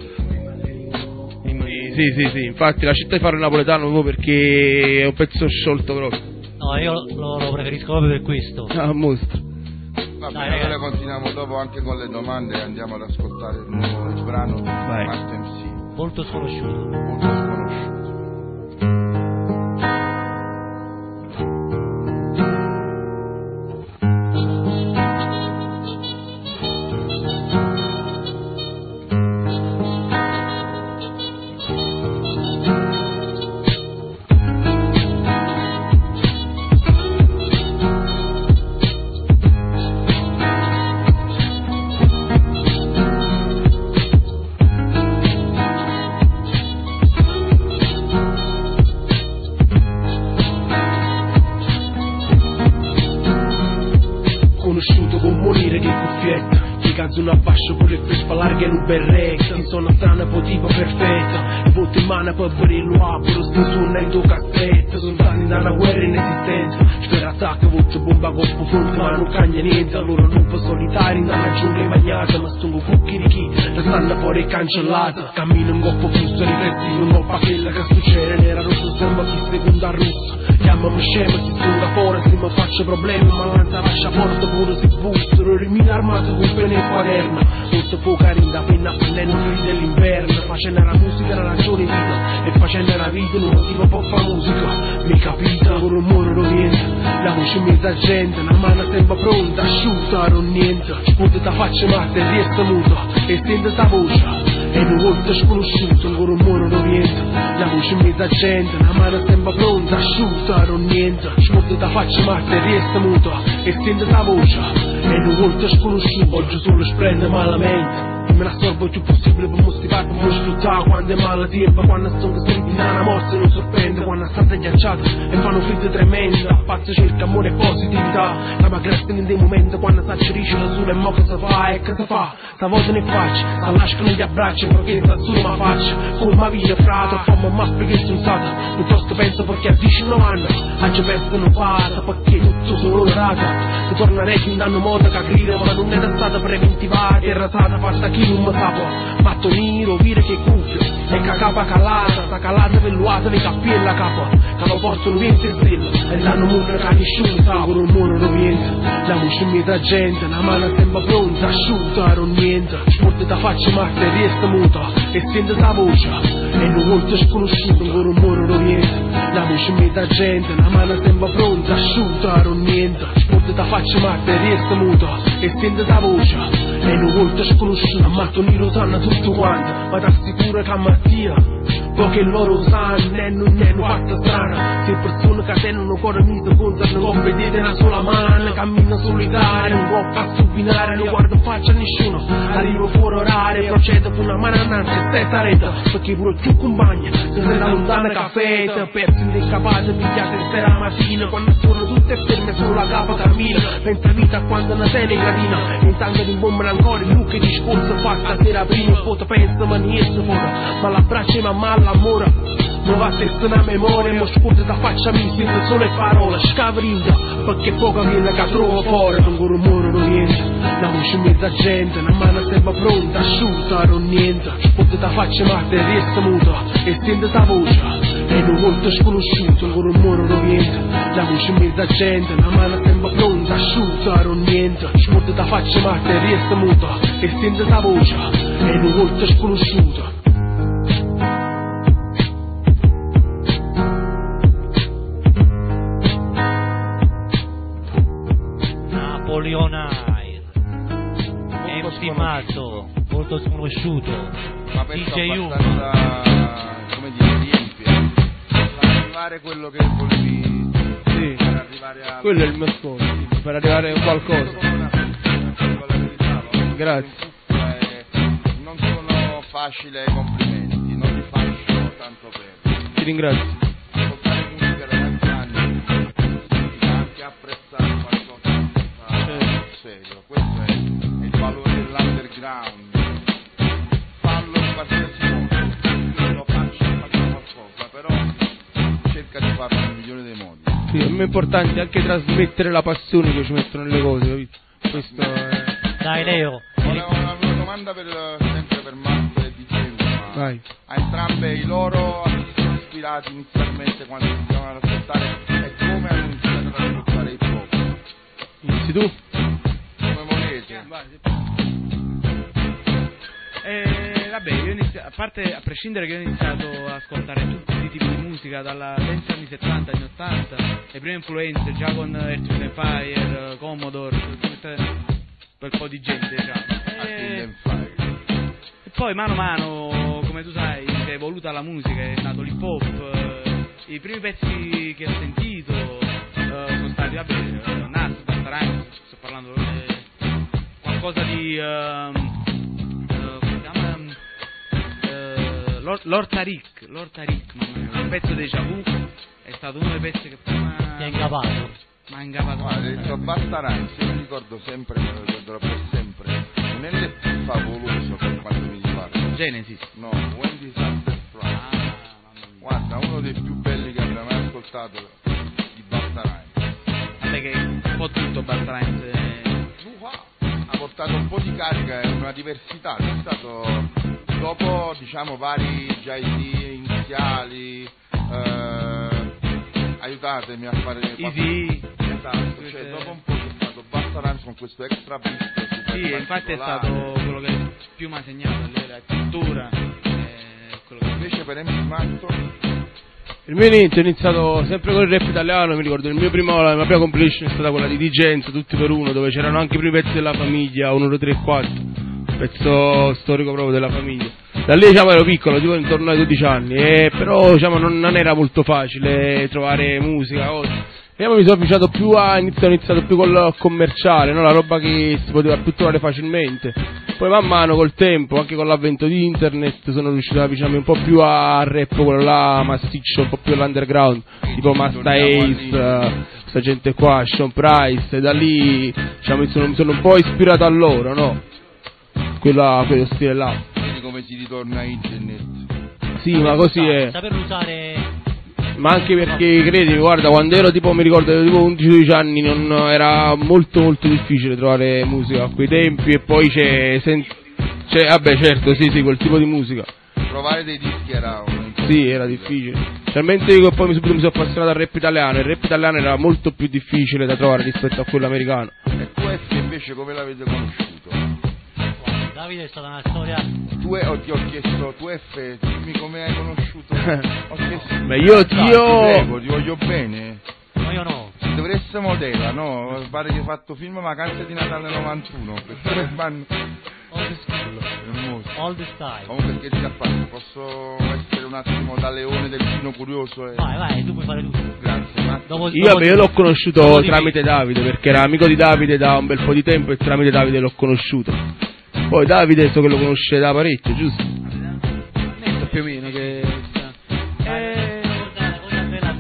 Sì, infatti la città di Faro è napoletano proprio perché è un pezzo sciolto proprio. No, io lo preferisco proprio per questo. Ah, mostro. Va bene, noi continuiamo dopo anche con le domande e andiamo ad ascoltare il brano di Master MC. Molto sconosciuto. Molto sconosciuto. Una fascia con le fespe larghe in un berretto, in zona strana po' tipo perfetta, il voto in mano per vedere l'uopo, sto suonando cassetta, sono stati da una guerra inesistente, spera attacca, voce bomba coppo fronte, ma non cambia niente, allora lupo solitari nella giungla immagata, ma stungo cucchi di chi, la stanno fuori cancellata, cammino in coppo fusto, rifletti, non ho quella che succede, nera rosso, sembra chi seconda russa, chiamami scemo, si stunga fuori, se mi faccio problemi, ma lanza lascia porta pure se busto, rimina armato con pene e quaderno, molto poca rinda, penna prendendo fili dell'inverno, facendo la musica la ragione vita, e facendo la vita un motivo per fa musica, mi capita, con un muro non niente, la voce in mezza gente, la mano sembra pronta, asciutta, non niente, sputa da faccia matta e riesta muta, e stende sta voce, e un volto sconosciuto, ancora un muro non niente, la voce in mezza gente, la mano sembra pronta, asciutta, non niente, sputa da faccia matta e riesta muta, e stende sta voce, e un volto sconosciuto, oggi solo splende malamente. Me la sorbo il più possibile per motivare, per non sfruttare quando è male tempo, quando sono stretti nella morte non sorprende, quando state ghiacciate e fanno freddo tremenda, pazzo cerca amore e positività, la magretta in dei momenti quando si accerisce la sola e mo che si fa e che si fa, stavolta ne faccio, la lascio negli abbracci perché sta solo ma faccia, come ma via frato, fammi ma perché sono stata, piuttosto penso perché a 19 anni, oggi penso non passa perché tutto sono rata, si torna recchi in danno moda che grida, ma non era stata preventivata, era stata fatta chi non mi sapo, fatto nero, vire che cuffio, e che che capa calata, sta calata velluata di capelli a capa, che lo portano vento e stella, e danno mura che nessuno sa, con un muro non niente, la voce mia gente, la mano sembra pronta, asciutta, non niente, sporte da faccia matta e resta muta, e sente la voce, e non volta sconosciuto, con un muro non niente, la voce mia gente, la mano sembra pronta, asciutta, non niente, sporte da faccia matta e resta muta, e sente la voce, e non volta sconosciuto, ammatto nero sanno tutto quanto, ma t'assicuro che a Mattia, poche loro sanno, non è fatta strana, se persone che tengono cuore mito contano, non vedete una sola mano, cammino solitario, non può far subinare, non guardo faccia a nessuno, arrivo fuori orario, procedo con una mano annanzi, stessa rete, perché pure più compagna, se da lontana caffè, persi incapace, pigliate sera mattina, quando sono tutte ferme sulla capa cammina, pensa vita quando una tele gradina, intanto di bomba ancora il look e discorso fatta sera prima, foto pensa ma niente fuori, ma l'abbraccio ma mal l'amore, non va a testa una memoria, mo scuote da faccia mi senza sole parole, scavrinda, perché poca viene che trovo fuori, non un rumore non niente, la voce mezza gente, la mano sembra pronta, asciutta, non niente, scuote da faccia matta e resta muta, e sente la voce, e non volta sconosciuto, non un rumore non niente, la voce mezza gente, la mano sembra pronta, asciutta, non niente, scuote da faccia matta e resta muta, e sente la voce, e non volta sconosciuto. Napoleonai, MC Mazzo, molto sconosciuto, ma penso DJ Yuma, abbastanza, come dire, riempie, per arrivare quello che volevi, Sì, per arrivare a... quello è il mio scopo, sì, per arrivare a qualcosa. Grazie. Non sono facili ai complimenti, non li faccio tanto per... Ti ringrazio. Ascoltare musica da tanti anni significa anche apprezzare qualcosa di serio, questo è il valore dell'underground. Fallo in qualsiasi modo, io lo faccio qualcosa, però cerca di farlo nel migliore dei modi. Sì, a me è importante anche trasmettere la passione che ci mettono nelle cose, capito? Questo è... Dai Leo, Ho una domanda sempre per Marco e DJ Yuma. Vai. A entrambe i loro artisti ispirati inizialmente quando iniziavano ad ascoltare e come hanno iniziato ad ascoltare hip hop? Inizi tu? Come volete? Vabbè, io a prescindere che io ho iniziato ad ascoltare tutti i tipi di musica, dalla dance anni 70, anni 80, le prime influenze già con Earth, Wind & Fire, Commodore, per un po' di gente, diciamo. E poi mano a mano, come tu sai, si è evoluta la musica, è nato l'hip hop, i primi pezzi che ho sentito sono stati, vabbè, Nas, Busta Rhymes, sto parlando qualcosa di come si chiama? Lord Tariq, un pezzo dei Javu, è stato uno dei pezzi che prima ti ha ingavato. Ma ingavato. Guarda, hai detto Busta Rhymes, io mi ricordo sempre, me lo ricorderò per sempre, un LP favoloso per quanto mi riguarda. Genesis. No, When Disaster Strikes. Guarda, uno dei più belli che abbia mai ascoltato di Busta Rhymes. Vabbè che un po' tutto Busta Rhymes ha portato un po' di carica e una diversità, è stato dopo, diciamo, vari JD iniziali, aiutatemi a fare Easy. Esatto, cioè dopo un po' c'è stato Busta Rhymes con questo extra beat super sì, infatti è stato quello che più mi ha segnato, la cultura, quello che... Invece per MC Matto Il mio inizio è iniziato sempre con il rap italiano, mi ricordo la mia prima compilation è stata quella di Digenza, Tutti per Uno, dove c'erano anche i primi pezzi della famiglia, 1, 2, 3 e 4, pezzo storico proprio della famiglia. Da lì, diciamo, ero piccolo, tipo intorno ai 12 anni, però, diciamo, non era molto facile trovare musica, cose. E io mi sono avvicinato più ho iniziato più col commerciale, no? La roba che si poteva più trovare facilmente. Poi man mano col tempo, anche con l'avvento di internet, sono riuscito ad avvicinarmi un po' più a rap, quello là massiccio, un po' più all'underground, tipo Masta Ace, questa gente qua, Sean Price, e da lì, diciamo, mi sono un po' ispirato a loro, no? Quello stile là. vedi come si ritorna a internet. Sì, ma così è. Saperlo usare. Ma anche perché, credimi, guarda, quando ero tipo, mi ricordo, ero tipo 11-12 anni, non era molto molto difficile trovare musica a quei tempi, e poi c'è vabbè, certo, sì, quel tipo di musica. trovare dei dischi era Sì, era difficile. Talmente che poi subito mi sono appassionato al rap italiano. Il rap italiano era molto più difficile da trovare rispetto a quello americano. E tu F invece come l'avete conosciuto? Davide è stata una storia. Ti ho chiesto, tu F, dimmi come hai conosciuto. Ho chiesto. Ma io Ti prego, ti voglio bene. No, io no. Ci dovreste modella, no? Pare che hai fatto film Vacanze di Natale 91. All the style. Comunque che ti ha fatto? Posso essere un attimo da leone del Pino Curioso? Vai, tu puoi fare tutto. Grazie. Io l'ho conosciuto tramite Davide, perché era amico di Davide da un bel po' di tempo e tramite Davide l'ho conosciuto. Poi Davide so che lo conosce da parecchio, giusto? Netto più o meno che... La cosa bella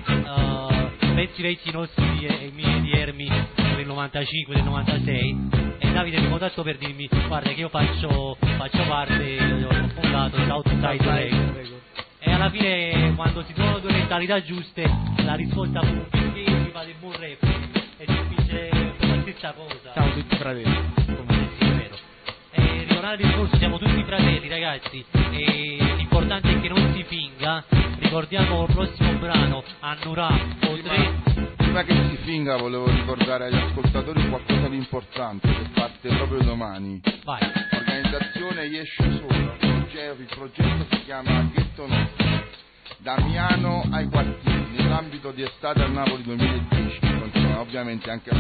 con vecchi nostri e i miei di Ermi del 95, del 96, e Davide mi ha contatto per dirmi guarda che io faccio parte, ho fondato Southside Records, e alla fine quando si trovano due mentalità giuste la risposta fu perché mi fate il buon rap e ci spinge per la stessa cosa. Siamo tutti fratelli. Sì, è vero. E ritornare al discorso, siamo tutti fratelli ragazzi, e l'importante è che non si finga. Ricordiamo il prossimo brano, Annura, Prima che si finga volevo ricordare agli ascoltatori qualcosa di importante che parte proprio domani. Vai. L'organizzazione Esce Solo, il progetto si chiama Ghetto Nostro, da Miano ai quartieri, nell'ambito di Estate a Napoli 2010, continua ovviamente anche a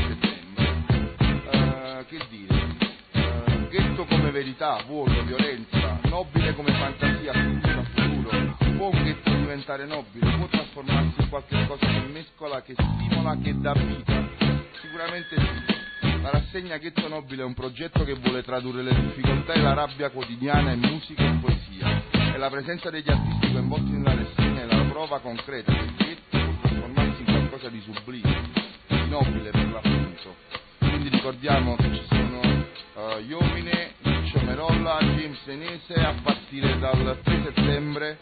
settembre. Che dire? Ghetto come verità, vuoto, violenza, nobile come fantasia, cultura, futuro. Può un ghetto diventare nobile? Può trasformarsi in qualche cosa che mescola, che stimola, che dà vita? Sicuramente sì. La rassegna Ghetto Nobile è un progetto che vuole tradurre le difficoltà e la rabbia quotidiana in musica e poesia. E la presenza degli artisti coinvolti nella rassegna è la prova concreta che il ghetto può trasformarsi in qualcosa di sublime, di nobile per l'appunto. Quindi ricordiamo che ci sono Iomine, Ciccio Merolla, James Senese a partire dal 3 settembre.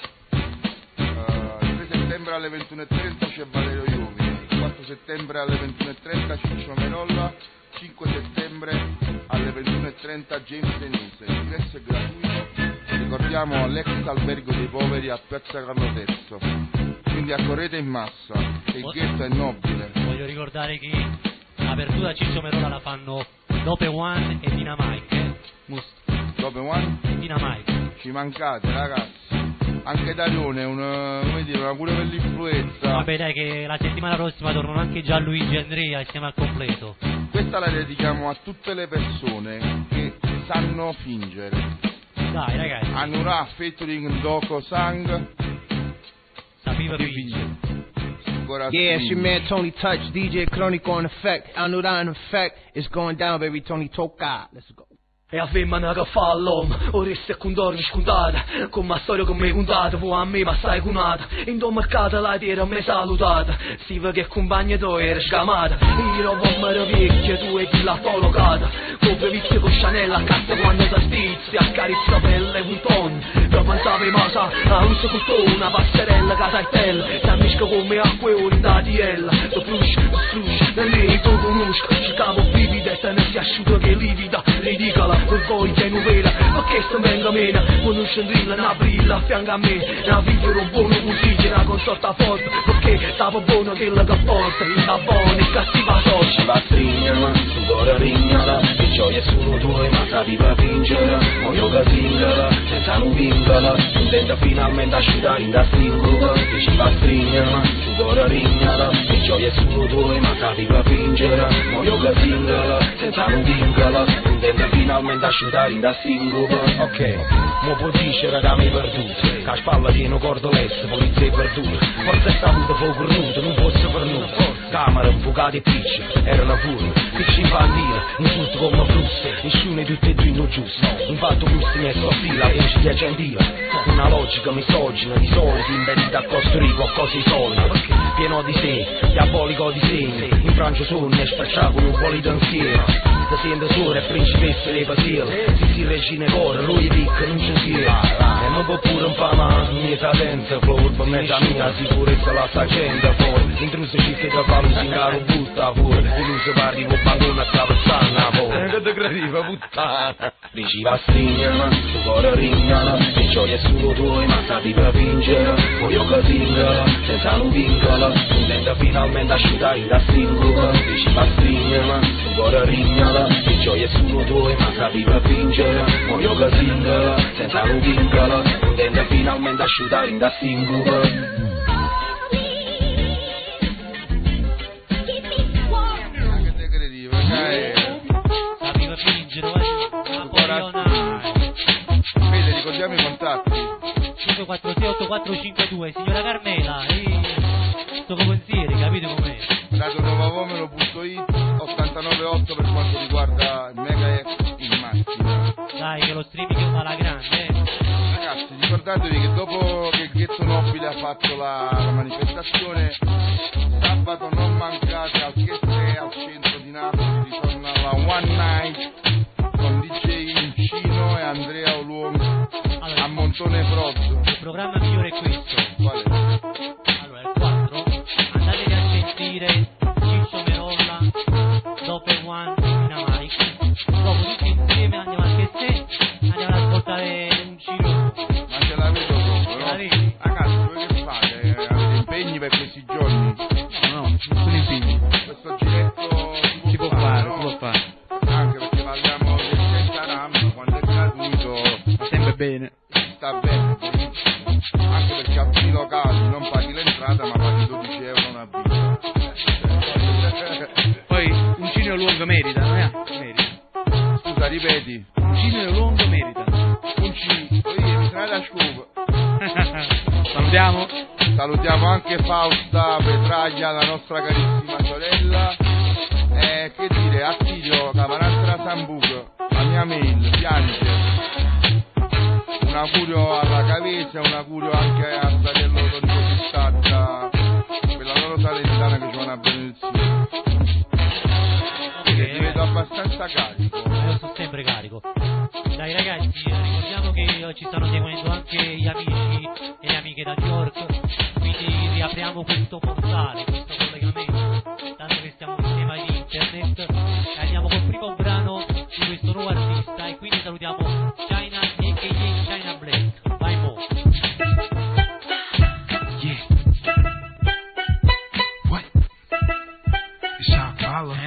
Il 3 settembre alle 21.30 c'è Valerio Iomine, il 4 settembre alle 21.30 Ciccio Merolla, 5 settembre alle 21.30 James Senese. L'ingresso è gratuito, ricordiamo all'ex albergo dei poveri a Piazza Carlo III. Quindi accorrete in massa, che il ghetto è nobile. Voglio ricordare che l'apertura Ciccio Merola la fanno Dope One e Dynamite. Dope One e Dynamite. Ci mancate ragazzi. Anche Darione è una cura per l'influenza. Vabbè dai, che la settimana prossima tornano anche Gianluigi e Andrea e siamo al completo. Questa la dedichiamo a tutte le persone che sanno fingere. Dai ragazzi. Anura featuring Doko Sang. Sapeva fingere. Yeah, it's your man Tony Touch, DJ Chronico in effect. Anura in effect. It's going down, baby. Tony Toka. Let's go. E a femmina che fa l'uomo, ora se con dormi scontata, con ma storia con me contata, fu a me ma sai cunata, in do mercato la terra me salutata, si vede che compagna tu era scamata, io rovo meraviglia, tu e chi la collocata, come vizio con Chanel a cassa quando ti stizzi, a carezza pelle un ton, per pensare ma sa, a un secondo una passerella che sai tella, si ammisca come acqua e ori da diella, so frush, nel lei tu conosco, cercavo vivida e te ne si asciuga che livida, ridicola. Vergogna e novela, perché se venga mena, conoscendrilla, una brilla a fianco a me, una vita un buono così, una consorta forte, perché stava buono quella che porta, la buona e cattiva sorte. Ci va strignala, su cuore rignala, e gioia solo tuoi, ma capiva fingere, muoio che singala, senza non vincola, intenta finalmente asciugare in da singolo, e ci va strignala, su cuore rignala, e gioia solo tuoi, ma capiva fingere, muoio che singala, senza non vincola, intenta finalmente da asciugare in da singolo. Ok, mo può dire che mi perduto, che a spalla tiene cordolesse, polizia e verdura, forse sta avuto fuoco cornuto, non posso per nulla, camera, infuocati e picci, erano fuori, picci infantile, insulto come flusse, nessuno di tutti e due non giusto, infatti questo mi è sottile, e ci è gentile, una logica misogina, di soliti, impedita a costruire qualcosa di solido, pieno di sé, diabolico di segni, in Francia sono e spacciato con un po' di pensiero, si sente solo e principessa dei pasieri, si regina core, lui picca non ci sia, e non può pure infamare mia cadenza, flow, per me da mia sicurezza la sta gente fuori, intruso cerca di farlo singare butta fuori, illuso parli con bangone a capezzana fuori, che te crediva puttana. Diceva stringere, tu cuore rignala, e gioia è solo tua, ma sapi per vincere. Voglio che singala, senza un vincolo, contenta finalmente asciutare da singolo. Diceva stringere, tu cuore rignala, e gioia è solo tua, ma sapi per vincere. Voglio che singala, senza un vincolo, contenta finalmente asciutare da singolo. Ricordiamo i contatti 5468452, signora Carmela, sto pensieri, capite com'è? Radio Novavomero.it 898 per quanto riguarda il Mega X in macchina. Dai che lo streaming fa la grande, Ragazzi, ricordatevi che dopo che il Ghetto Nobile ha fatto la manifestazione, sabato non mancate al Chiese al centro di Napoli, ritorna la One Night con DJ Incino e Andrea Oluomi a Montone Prozzo. Il programma migliore è questo. Qual è? Allora, il 4, andatevi a sentire Ciccio Merolla, Dope One in Amaric. Dopo tutti insieme andiamo a Chessé, andiamo ad ascoltare un Cino. Ma ce la vedo proprio, no? Ragazzi, voi che fate? Avete impegni per questi giorni? No, non sono impegni. Questo giretto Si può fare, no? si può fare. Anche perché parliamo del Centaram, quando è gratuito Sempre bene. sta bene, anche perché a fini locali non paghi l'entrata ma paghi 12 euro una birra. Poi un cino lungo merita, merita. Scusa, ripeti. Un cino lungo merita. Un cino, mi sono da scuola. Salutiamo. Salutiamo anche Fausta Petraglia, la nostra carissima sorella. Che dire, Attilio Camarastra Sambuco, la mia mail, piange. Un augurio alla Cavese, un augurio anche a Statello Torico Pistaccia, quella loro salentana che c'è una benedizione. Ti vedo abbastanza carico. Io sono sempre carico. Dai ragazzi, ricordiamo che ci stanno seguendo anche gli amici e le amiche da New York, quindi riapriamo questo portale, questo collegamento, tanto che stiamo in tema di internet, e andiamo col primo brano di questo nuovo artista e quindi salutiamo China a.k.a. China Black. Vai mo. Yeah. What? It's our follow.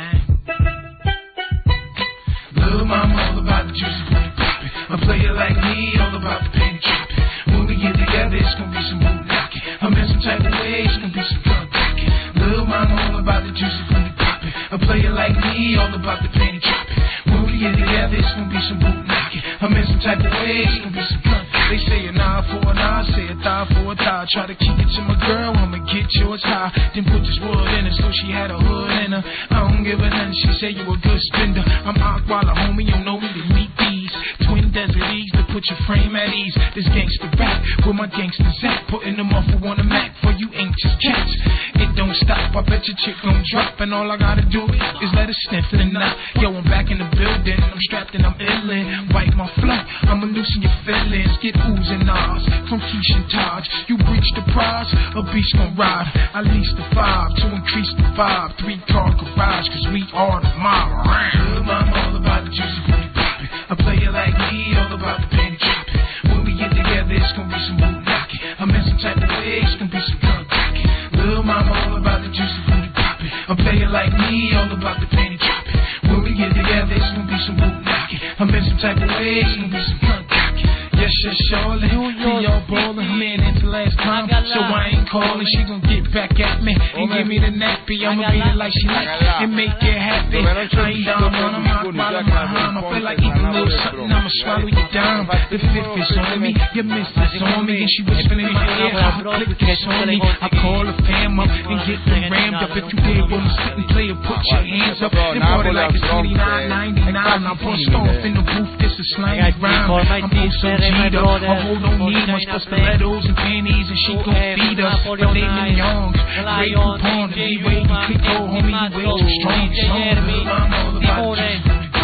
Little mama all about the juicy booty poppin'. A player like me all about the penny dropping. When we get together it's gonna be some boot knocking. I'm in some type of way, it's gonna be some drug talking. Little mama all about the juicy booty poppin'. A player like me all about the penny dropping. When we get together it's gonna be some boot knocking. I'm in some type of way, it's gonna be some drug. They say a nine for a nine, say a thigh for a thigh. Try to keep it to my girl, I'ma get yours high. Then put this wood in her so she had a hood in her. I don't give a nothing, she say you a good spender. I'm Aquala, homie, you know me to meet these twin deserties to put your frame at ease. This gangster rap, where my gangsters at, putting them off on a Mac for you anxious cats. It don't stop, I bet your chick gon' drop, and all I gotta do is let her sniff it and not. Yo, I'm back in the building, I'm strapped and I'm illin'. Wipe my flow, I'ma loosen your feelings. Get oohs and ahs from Keisha and Taj. You reach the prize, a beast gon' ride. I lease the 5 to increase the vibe. 3-car garage, cause we are the mob. Good mama, all about the juicy booty poppin'. A player like me, all about the penny dropping. When we get together, it's gonna be some boot knocking. I'm in some type of way, it's gonna be some drug talking. Little mama, all about the juicy booty poppin'. A player like me, all about the penny dropping. When we get together, it's gonna be some boot knocking. I'm in some type of way, it's gonna be some drug talking. Yes, surely. See y'all ballin', man, it's the last time. So I ain't callin', she gon' get back at me and give me the nappy. I'ma beat it like she like and make it happy. I ain't down on a mock while I'm behind. I feel like eating a little something, I'ma swallow you down. The fifth is on me, your miss is on me, and she whispering in my ear, I'ma click this on me. I call the fam up and get them rammed up. If you did want to sit and play, put your hands up. They bought it like it's $29.99. I'm bust off in the booth, this is slang rhyme. I'm OG. I hold on need much for stilettos and panties, and she gon' feed us. But they been young, great coupon, and be waiting, click go, homie, you way too strong. I'm all about the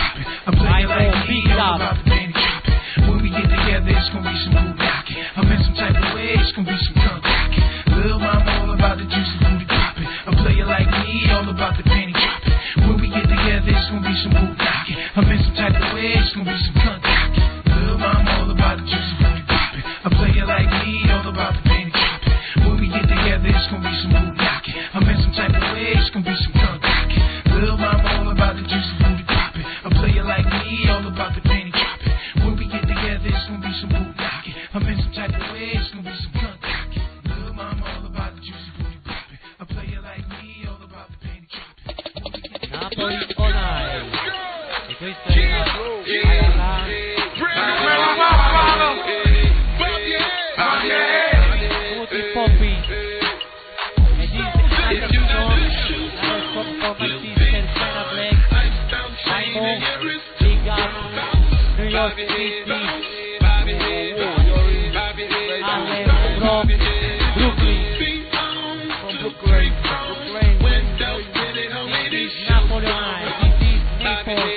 I play it like me, all about the penny dropping. When we get together, it's gon' be some boot knocking. I'm in some type of way, it's gon' be some drug talking. Lil' mama, all about the juicy booty popping. A player like me, all about the penny dropping. When we get together, it's gon' be some boot knocking. I'm in some type of way, it's gon' be some drug talking. Napoli on Air. E questo è Voti Poppy. E this from Sister Sena Black. Simon, Big Up, New York City. Harlem from Brooklyn. From Brooklyn. Napoli on Air. This is Naples.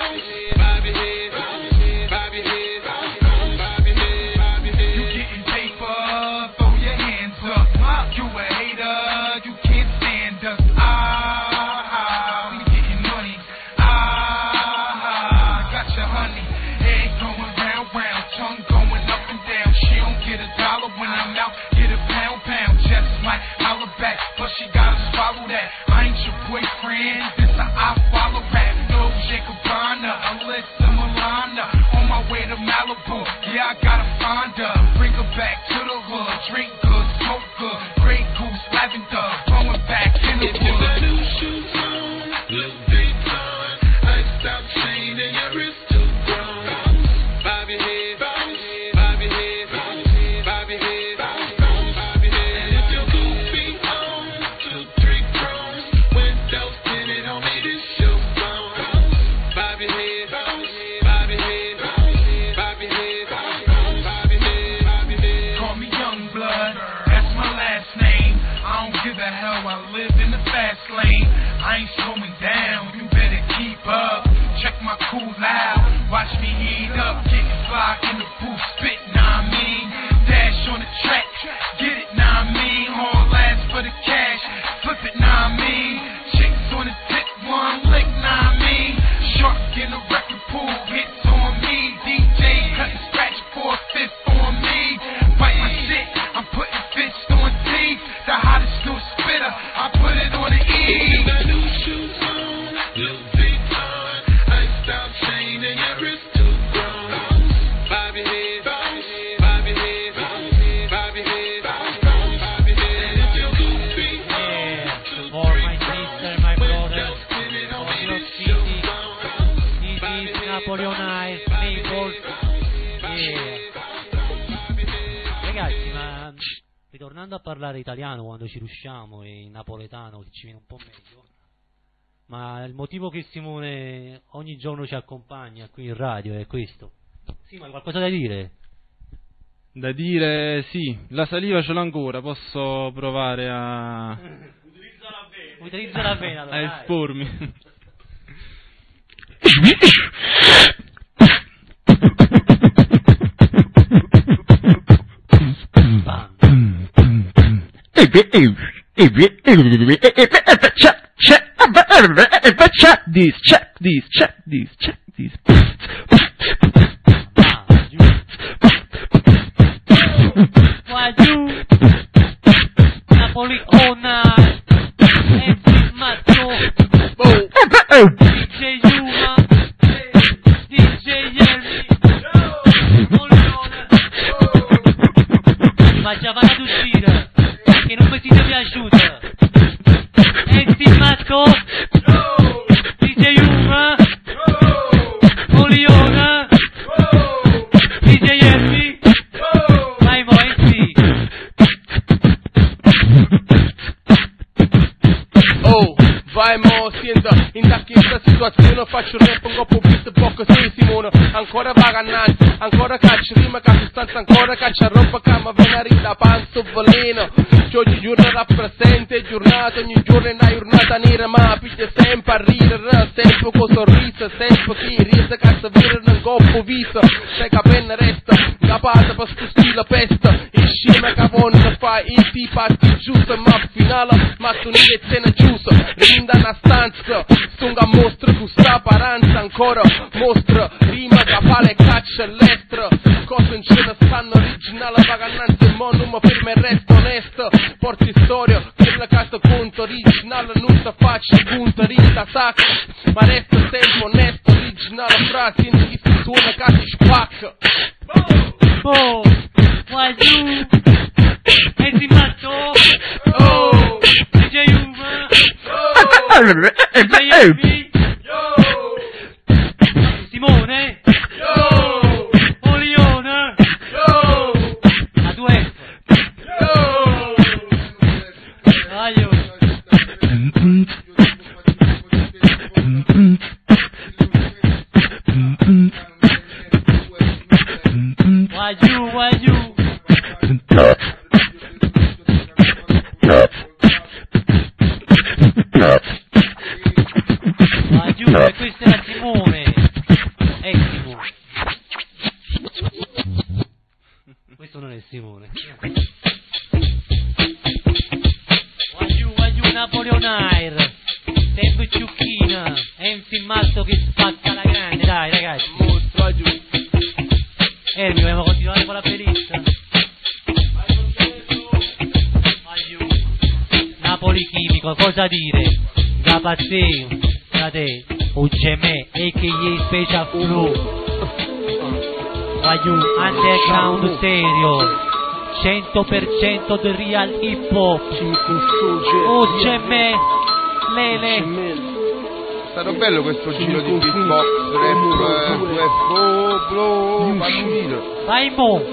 But she gotta swallow that. I ain't your boyfriend, this a I follow rap. No Jacob Bonner, Alyssa Milana. On my way to Malibu, yeah, I gotta find her. Bring her back to the hood, drink good, smoke good. Grey Goose, lavender, going back in the hood. If you new shoes on, look big time. Iced out chain and your wrist too grown. Bob your head, bob your head, bob your head, bob your head, bob your head. I ain't slowing down, you better keep up. Check my cool loud, watch me heat up. Getting fly in the booth, spit, nah I mean. Dash on the track, get it, nah I mean. All last for the cash, flip it, nah I mean. Chicks on the tip, one lick, nah I mean. Shark in the record pool, hits on me. DJ cut and scratch for a fifth on me. Bite my shit, I'm putting fists on teeth. The hottest new spitter, I put it on the E. Shoes on, little big time. Iced out chain and your wrist too grown. Bob your head, bob your head, bob your head, bob your head, bob your head. If you're goofy, for my sister, my brother, for New York City. This is Napoli on Air, Naples. Ragazzi, ma ritornando a parlare italiano quando ci riusciamo e in napoletano ci viene un po' meglio. Ma il motivo che Simone ogni giorno ci accompagna qui in radio è questo. Sì, ma hai qualcosa da dire? Da dire sì, la saliva ce l'ho ancora, posso provare a... Utilizzala bene allora, a espormi. Check this, check this, check this, check this. Why you Napoli on Air, MC Matto, DJ Yuma, DJ Yermi, ma già vai ad uscire, che non mi siete piaciuta. MC Matto, DJ Yuma, Oliona, DJ Yermi, vai mo MC. Oh, vai mo, sienta, in questa situazione faccio un rap un po' visto poco sei Simone. Ancora vagannanza, ancora caccia rima, che sostanza ancora caccia roba che mi viene a rida panzo veleno. Oggi giorno rappresenta giornata, ogni giorno è una giornata nera, ma piglia sempre a ridere, sempre con sorriso, sempre chi risa, cazzo vero non coppo viso, sai che appena resta, capata per sto stile pesta, il scema che vuole fa il tipo parti giusto, ma finale, ma tu non è cena giusta, rinda una stanza, stunga mostra questa apparenza ancora, mostra, rima che vale caccia all'estero, cose in scena stanno originale, vagannanza in mondo, ma per me resto onesto, porti storia, quella che ti conto, originale non ti faccio punto, rinda sacca, ma resta sempre onesto, originale frase, in chi si suona che si spacca. Oh, why you? MC Matto, oh, DJ Yuma, Simone, Olione, a due, questa era Simone, questo non è Simone. Wagyu Napoleonair, sempre Ciucchina, è un filmato che spazza la grande, dai ragazzi. Dobbiamo continuare con la playlist. Napoli Chimico, cosa dire? Gapazzeo, da te, Ugeme, a.k.a. Special Flow. Wagyu Underground Stereo, 100% del real hip hop. Ugeme, Lele. È stato bello questo giro di beatbox, rap, UFO, blow, vai mo!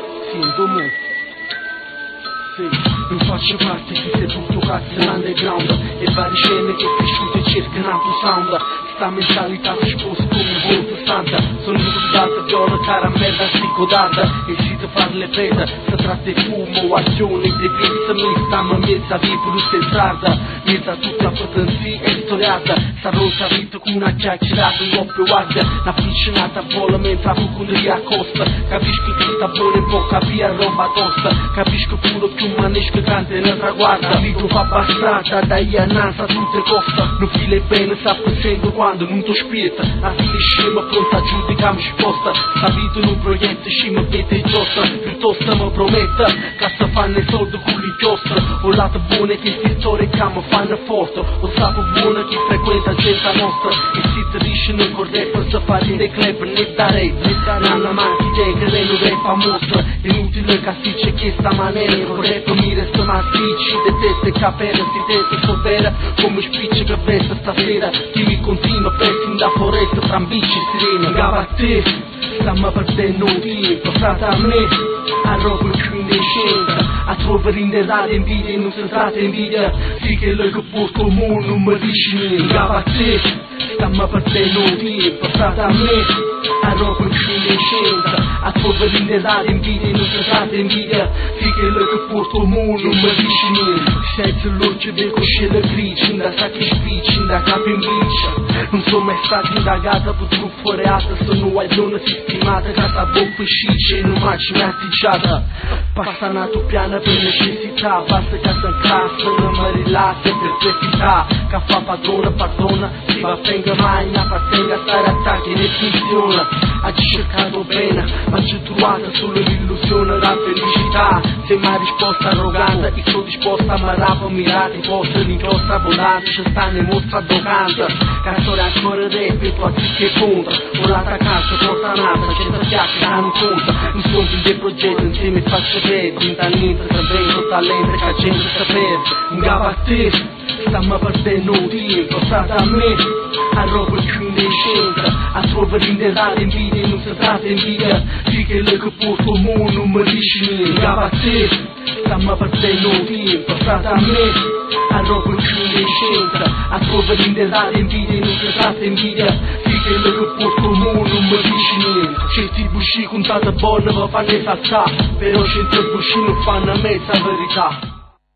Non faccio parte di se tutto cazzo l'underground e varie scene che cresciute cercano altro sound. Sta mentalità si sposa come un volto stanta. Sono studiata, viola, caramella, sticodata. E si te far le prese, si tratta di fumo, azione, di pizza, mi stiamo mezza di brutta strada. Mezza tutta potenza e storiata. Sta rosa vita con una chiacchierata, un doppio guardia. Una piscinata vola mentre con riaccosta. Capisco che sta buona e può capire roba tosta. Capisco pure che un manesco canta nella traguarda. L'ito fa bastarda, dai annanza tutte costa. Non file bene, sta facendo quando non ti spieta. La fine scema pronta a giudicare sposta. Sta vita in un progetto scema vede giostra. Piuttosto mi prometta che sta fanno i soldi con l'inchiostro. O lato buone che si storie che mi fanno forte. O sapo buona che frequenta gente nostra. E si trisce nel corretto se fa dei club né da re. Nanna manchi idee che lei non è famosa. È inutile che si c'è che sta maniera. Corretto mi resta massicci. De teste capere si teste sovera. Come spicci che veste stasera. Chi mi continua pensi da foresta tra bici e sirene. Gava a te, stiamo perdendo tempo. Frate a me, a roba più indescenza. A trovare in derrate invidia, non si tratta invidia. Sì che lei che può comune non mi dice niente. Gava a te, stiamo perdendo tempo. Frate a me, a roba più indescenza. A trovare in derrate invidia, non si tratta invidia. Sì che lei che può comune non mi dice niente. Senza luce del cosciere grigio, da sacchi spicci, da capo in bicia. Non sono mai stata indagata per truffa reata. Sono guaglione sistemata, casa bocca sciccia e non macina atticciata. Passa nato piano per necessità. Basta casa in classe, non mi rilassa per perfettità. Che fa padrona, pardona, si va venga mai, appartenga a stare attacchi ne funziona. Ha cercato bene, ma c'è trovata solo l'illusione, la felicità. Se mai risposta arrogante, io sono disposta a marrare, mirare, posta l'inchiostra volante, ci sta ne mostra doganza. Cazzo ancora rap, e tu a chi che conta. Volata a calcio, porta nata, gente chiacchiera, non conta. Non sono dei progetti, insieme faccio vedere. In talento, sapremo, talento, che la gente sapere. Un gava a te, stiamo perdendo tempo. Frate a me, a roba più indescenza. A trovare in derrate invidia, non si tratta invidia. Sì che lei che può comune non mi dice niente. Gava a te, stiamo perdendo tempo. Frate a me, a roba più indescenza. A trovare in derrate invidia, non si tratta invidia. Sì che lei che può comune non mi dice niente. Certi busci con tanta buona mi fanno saltare. Però certi busci non fanno a mezza verità.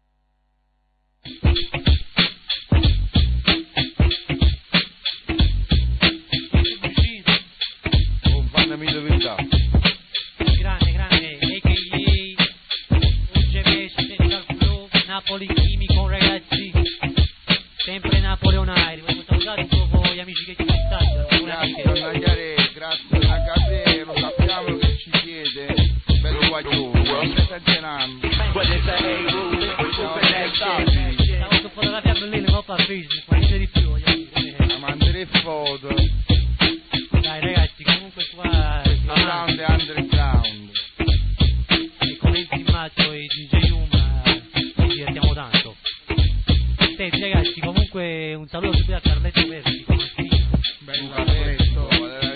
Grande, a.k.a. Ugeme, Special Flow, Napoli Chimico, ragazzi. Sempre Napoleonair. Vogliamo salutare un po' gli amici che ci stanno. Grazie ragazzi, lo sappiamo che ci chiede. Bello guaglione, non esageriamo. Stavo fotografiando lì, le fa Facebook, ma niente di più. Mandare foto. Dai ragazzi, comunque qua Underground e underground. E con il filmato e DJ Yuma ci divertiamo tanto. Senti ragazzi, comunque un saluto subito a Carletto Verdi, bello Carletto,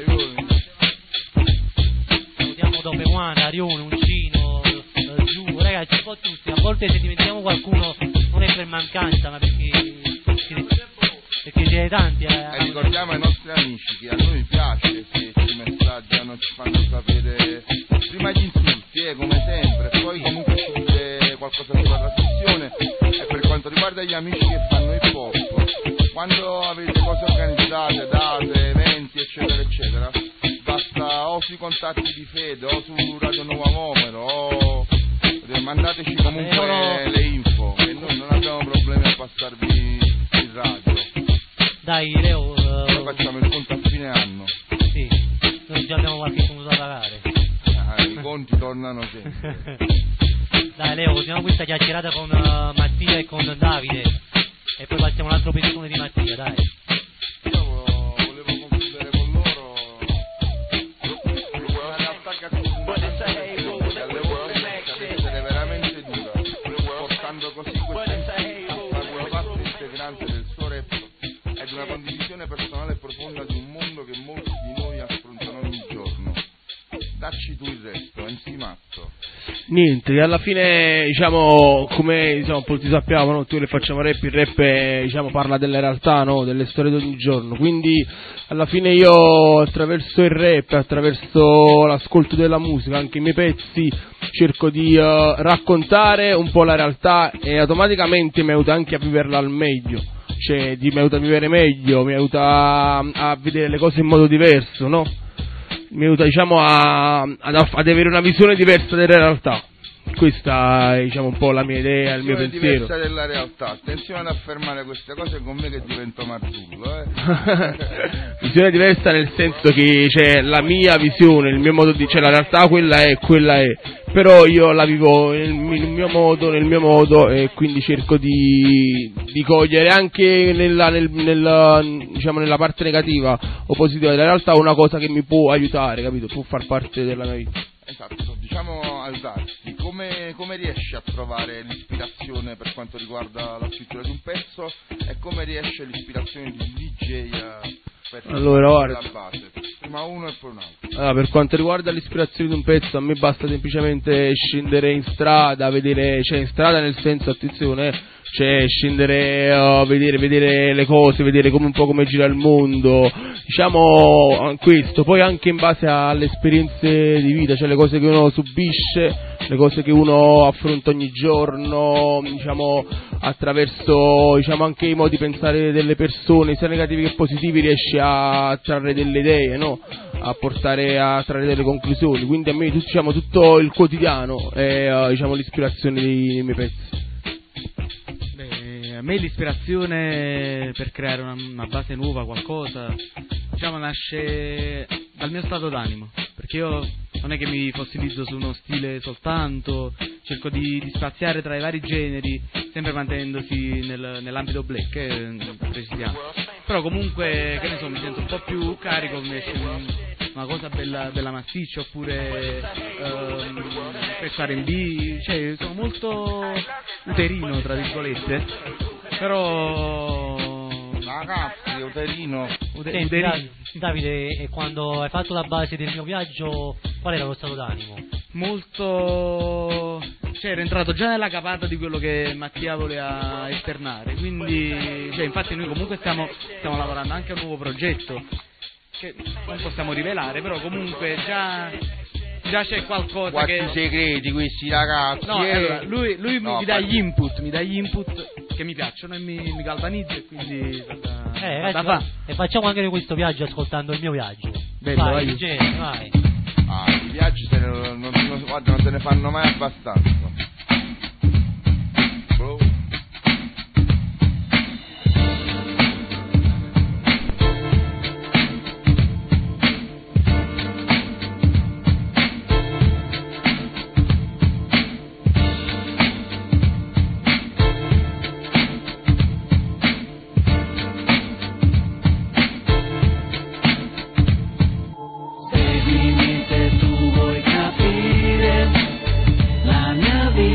salutiamo Don Peguana, Arione, Uncino, Giù, ragazzi un po' tutti, a volte se dimentichiamo qualcuno non è per mancanza ma perché siete tanti. E ricordiamo ai nostri amici che a noi piace se ci messaggiano, ci fanno sapere prima gli insulti, come sempre, e poi comunque ci dite qualcosa sulla trasmissione. E per quanto riguarda gli amici che fanno hip hop, quando avete cose organizzate, date, eventi eccetera eccetera, basta o sui contatti di Fede o su Radio Nuova Momero o mandateci comunque le info e noi non abbiamo problemi a passarvi in radio. Dai Leo, noi facciamo il conto a fine anno. Sì, noi già abbiamo qualche conto da pagare. I conti tornano sempre. Dai Leo, continuiamo questa chiacchierata con Mattia e con Davide e poi passiamo un altro pezzone di Mattia, dai. Io volevo concludere con loro una realtà che alle volte deve essere veramente dura, portando così questa parte integrante del suo rap ed una condivisione personale e profonda di un mondo che molti di noi affrontano ogni giorno. Dacci tu il resto, MC Mazzo. Niente, alla fine, diciamo, come tutti sappiamo, no? Tu che facciamo rap, il rap diciamo, parla delle realtà, no? Delle storie di ogni giorno, quindi alla fine io attraverso il rap, attraverso l'ascolto della musica, anche i miei pezzi, cerco di raccontare un po' la realtà e automaticamente mi aiuta anche a viverla al meglio, cioè mi aiuta a vivere meglio, mi aiuta a vedere le cose in modo diverso, no? Mi aiuta diciamo ad avere una visione diversa della realtà. Questa è diciamo un po' la mia idea, il mio pensiero. Diversa della realtà. Attenzione ad affermare queste cose con me che divento Marzullo, Visione diversa nel senso che c'è la mia visione, il mio modo di, cioè la realtà quella è, però io la vivo nel mio modo e quindi cerco di cogliere anche diciamo nella parte negativa o positiva della realtà una cosa che mi può aiutare, capito? Può far parte della mia vita. Esatto, diciamo aiutarti. Come riesci a trovare l'ispirazione per quanto riguarda la scrittura di un pezzo e come riesce l'ispirazione di DJ per la base? Prima uno e poi un altro. Allora, per quanto riguarda l'ispirazione di un pezzo, a me basta semplicemente scendere in strada, vedere, cioè in strada nel senso, attenzione, cioè scendere, vedere le cose, vedere come un po' come gira il mondo, diciamo questo, poi anche in base alle esperienze di vita, cioè le cose che uno subisce, le cose che uno affronta ogni giorno, diciamo attraverso diciamo anche i modi di pensare delle persone, sia negativi che positivi, riesci a trarre delle idee, no? A trarre delle conclusioni, quindi a me diciamo tutto il quotidiano è diciamo l'ispirazione dei miei pezzi. A me l'ispirazione per creare una base nuova, qualcosa, diciamo nasce dal mio stato d'animo, perché io non è che mi fossilizzo su uno stile soltanto, cerco di spaziare tra i vari generi, sempre mantenendosi nell'ambito black, precisiamo. Però comunque, che ne so, mi sento un po' più carico, mi esce una cosa bella massiccia, oppure pezzo R&B, cioè sono molto uterino tra virgolette, però ragazzi, uterino. Davide, e quando hai fatto la base del mio viaggio, qual era lo stato d'animo? Molto, cioè ero entrato già nella capata di quello che Mattia voleva esternare, quindi cioè, infatti noi comunque stiamo lavorando anche a un nuovo progetto che non possiamo rivelare, però comunque già c'è qualcosa. Quanti che segreti questi ragazzi? No, allora, lui mi dà gli input che mi piacciono e mi galvanizza, e quindi e facciamo anche noi questo viaggio ascoltando il mio viaggio. Bello, vai. I viaggi guarda, non se ne fanno mai abbastanza. Seguimi se tu vuoi capire la mia vita.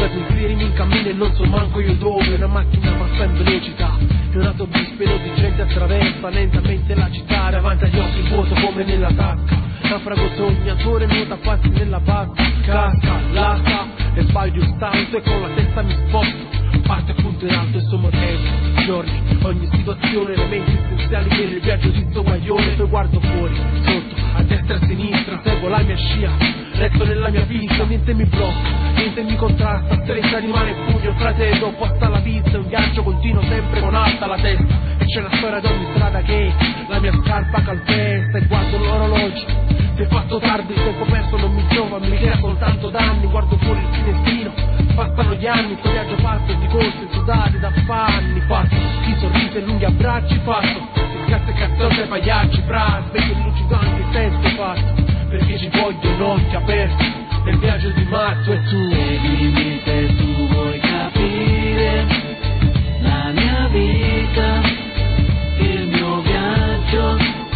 mezzo in clearing in cammino e non so manco io dove. Una macchina passa in velocità e un autobus pieno di gente attraversa lentamente la città, davanti agli occhi vuoto come nella tacca. Naufrago sognatore nuota quasi nella barca, casca, lascia e sbaglio stanto e con la testa mi sposto. Parte punto in alto e sono tempo, giorni, ogni situazione, elementi essenziali per il viaggio di sto guaglione. Poi guardo fuori, sotto, a destra e a sinistra, seguo la mia scia, letto nella mia pista, niente mi blocca, niente mi contrasta, stretta rimane il pugno, frate, dopo hasta la pizza, un viaggio continuo sempre con alta la testa, e c'è una storia d'ogni strada che la mia scarpa calpesta, e guardo l'orologio, se è fatto tardi, il tempo perso non mi trova, mi crea soltanto danni, guardo fuori il finestrino, passano gli anni, sto viaggio fatto di corse sudate da fanni, fatto di sorrisi e lunghi abbracci, fatto di scatte cazzate e pagliacci, fra sveglio lucido anche senso fatto, perché ci vogliono occhi aperti nel viaggio di marzo. E tu seguimi se tu vuoi capire la mia vita, il mio viaggio,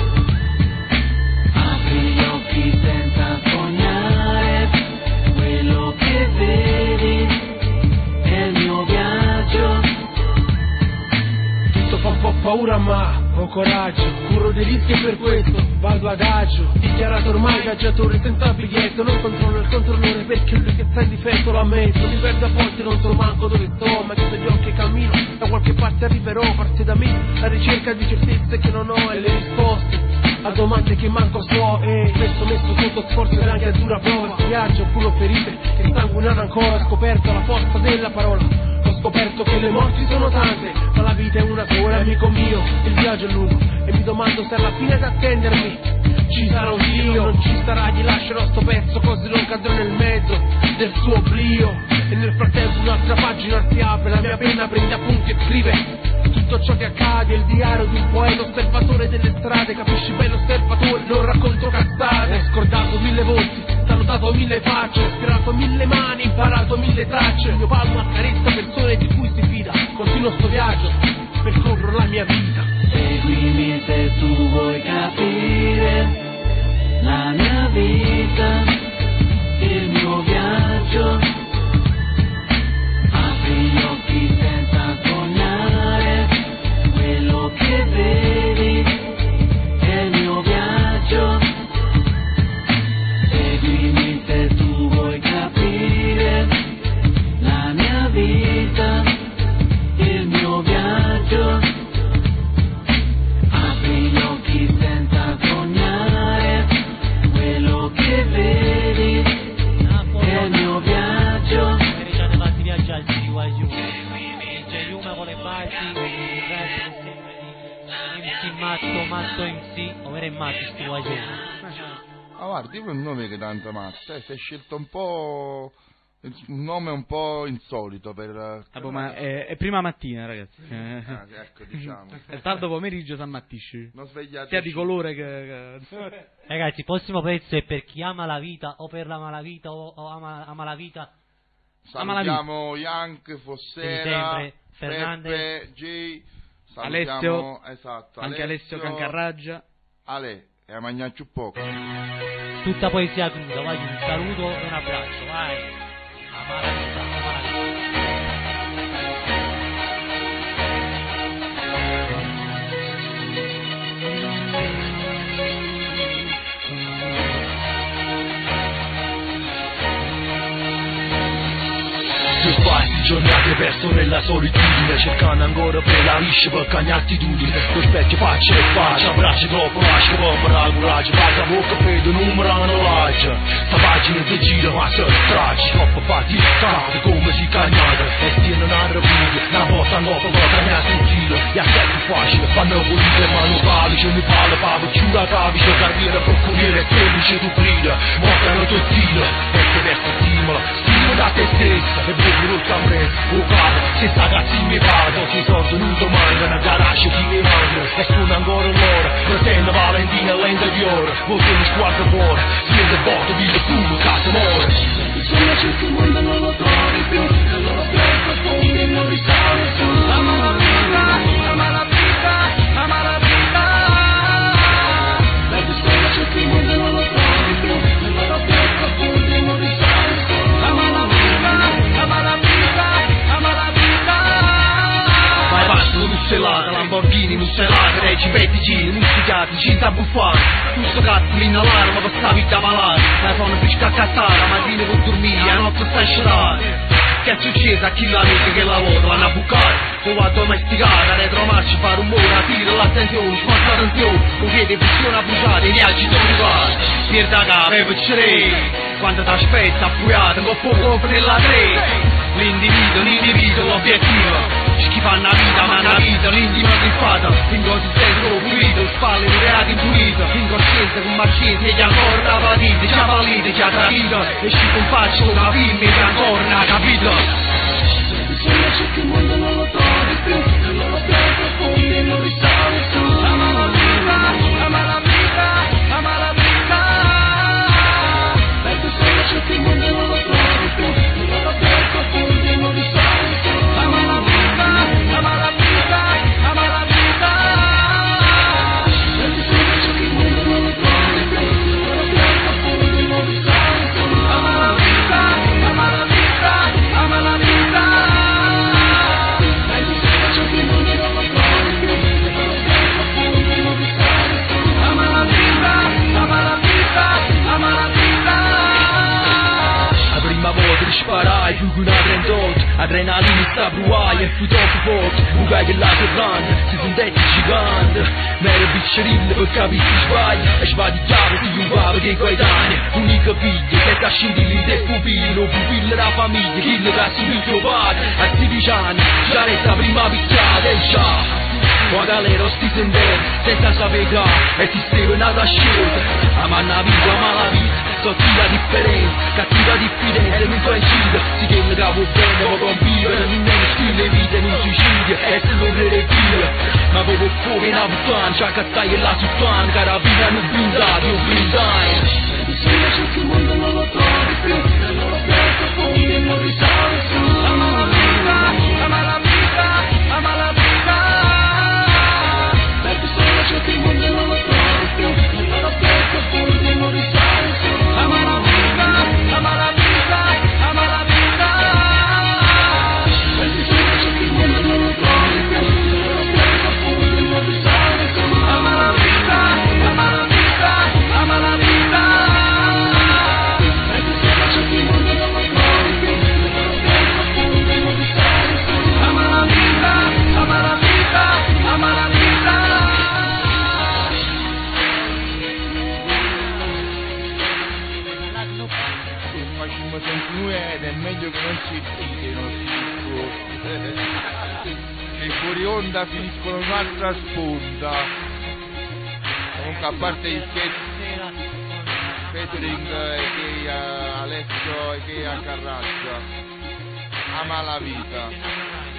apri gli occhi senza sognare, quello che vedi è il mio viaggio. Tutto fa un po' paura ma ho coraggio, curo dei rischi e per questo vado adagio. Dichiarato ormai viaggiatore senza biglietto, non controllo il controllore perché lui che sta in difetto lo ammetto. Mi perdo a volte, non so manco dove sto, ma chiudo gli occhi e cammino, da qualche parte arriverò, parte da me la ricerca di certezze che non ho e le risposte a domande che manco so. E questo messo sotto sforzo e anche a dura prova, viaggio puro ferite che sanguinano ancora, ho scoperto la forza della parola. Ho scoperto che le morti sono tante, ma la vita è una sola, amico mio. Il viaggio è lungo e mi domando se alla fine ad attendermi ci sarà un Dio. Non ci sarà, gli lascerò sto pezzo così non cadrò nel mezzo del suo oblio. E nel frattempo un'altra pagina si apre, la mia penna prende appunti e scrive tutto ciò che accade. Il diario di un poeta, osservatore delle strade, capisci bene osservatore, non racconto cazzate. Ho scordato 1000 volti, salutato 1000 facce, ho ispirato 1000 mani, imparato 1000 tracce. Il mio palmo accarezza persone di cui si fida, continuo sto viaggio, percorro la mia vita. Seguimi se tu vuoi capire la mia vita, il mio viaggio, apri gli occhi senza sognare, quello che vedi è il mio viaggio. Seguimi se tu vuoi capire la mia vita, il mio viaggio, apri gli occhi senza sognare, quello che vedi è il mio viaggio. Siete fatti viaggiare di Guagliù, c'è Yuma con le basi, il resto sempre di MC matto MC, ovvero in matto sti Guagliù. Ah, guarda, io un nome che tanto matto, si è scelto un po', un nome un po' insolito per... ma è prima mattina, ragazzi. Ecco, diciamo. È tardo pomeriggio, s'ammattisce. Non svegliate. Sia di colore che... Ragazzi, il prossimo pezzo è per chi ama la vita, o per la malavita, o ama la vita. Salutiamo Yank, Fossera, Fernandez, Peppe, J, Alessio, esatto, anche Alessio Cancarraggia, Ale, e a mangiarci poco. Tutta poesia cruda, vai, un saluto e un abbraccio, vai. Ama la vita, ama la vita. Giornate perso nella solitudine, cercando ancora per la liscia per cagnarti attitudine. Lo specchio faccia e faccia, abbraccio troppo lascia per la coraggio, passa bocca per numero non laggia. Sta pagina si gira ma si straccia, troppo faticata come si cagnata. E stiano una rapida, una volta ancora per cagnare un giro. E a sé più facile, fanno pulire ma non vale, ce ne parla, pavo, chiuda capisce, carriera per corriere e felice tu grida. Mostrano tutt'ino, e se resta stimola, stimola da te stessa, e vedi lo scambio. Oh cara, se sta cazzi mi vado, ci sordo non domanda, una garage chi mi mangia, e suona ancora l'ora, pretendo Valentina lenta di ora, voce mi sguarda fuori, siete voto, vi fumo, casa mora. Insomma cerchi il mondo non lo trovi più, e loro più profondi non ristavi su. Ama la vita, ama la vita, ama la vita. La storia cerchi il mondo non lo trovi più, e loro più profondi non ristavi su. Ama la vita, ama la vita. ci pettici, musicati, cinta buffata. Tu sto cazzo mi inalare, ma questa vita malata. La fanno più scaccatare, la mattina con dormire, la notte stai scerata. Che è successo a chi l'amica che lavora, l'hanno bucata, o va domesticata, retromarci, fa rumore, attira l'attenzione, sforza l'attenzione, o chiede funziona bruciata, i viaggi sono riguardi, pierda capa, piccerei, quando t'aspetta, appuiata, con poco per la tre. L'individuo, l'obiettivo, chi fa una vita, ma una vita, l'intimo griffata, inconsistenza, pulito, spalle, reati impulito, incoscienza, con marcienza, e che ancora la patita, ci ha fallito, ci ha tradito, e ci compaccio una firma, che ancora non ha capito. Bisogna c'è che il mondo non lo trovi più, non lo trovi profondi e non risolvi più. Ama la vita, ama la vita, ama la vita. Bisogna c'è che il mondo non lo trovi più, non lo trovi profondi e non risolvi più. Ama la vita, ama la vita, ama la vita. Bisogna c'è che il mondo non lo trovi più, non lo trovi profondi e non risolvi più. Ama la vita, ama la vita, ama la vita. Sparai, più che una 38, adrenalina sta bruai e fu troppo forte, bugai che la tornante, si sono detti giganti, mera biccerilla per capire che sbagli, e sbadigliava ti rubava dei coetanei, unica figlia che sta scindili del pupillo, pupillo la famiglia, chi che ha subito tuo padre, a 16 anni, già resta prima picchiata e già. Qua galera sti senderi, senza sapere e ti scrive nata scelta. Ama una vita, ama la vita, sottile differenza, cattiva diffidenza, non coincide. Si chiede che vuoi bene, vuoi convivere, non è stile vita, non suicidio, è solo un rettile. Ma proprio fuori una puttana, c'ha che stai la sottana, carabina non blindati, o blindai. Bisogna c'è che il mondo non lo trovi più, non lo trovi profondi e non risolvi più. Ama la vita, ama la vita, ama la vita. C'è che il mondo non lo trovi più, non lo trovi profondi e non risolvi più. Ama la vita, ama la vita, ama la vita. C'è che il mondo non lo trovi più, non lo trovi profondi e non risolvi più. Ama la vita, ama la vita, ama la vita. C'è che il mondo non lo trovi più, non lo trovi profondi e non risolvi più. Ama la vita, ama la vita, ama la vita. Ed è meglio che non si dite, che fuori onda finiscono in un'altra sponda. Comunque, a parte gli scherzi, Petering e che Alessio e che a Carraccia, ama la vita.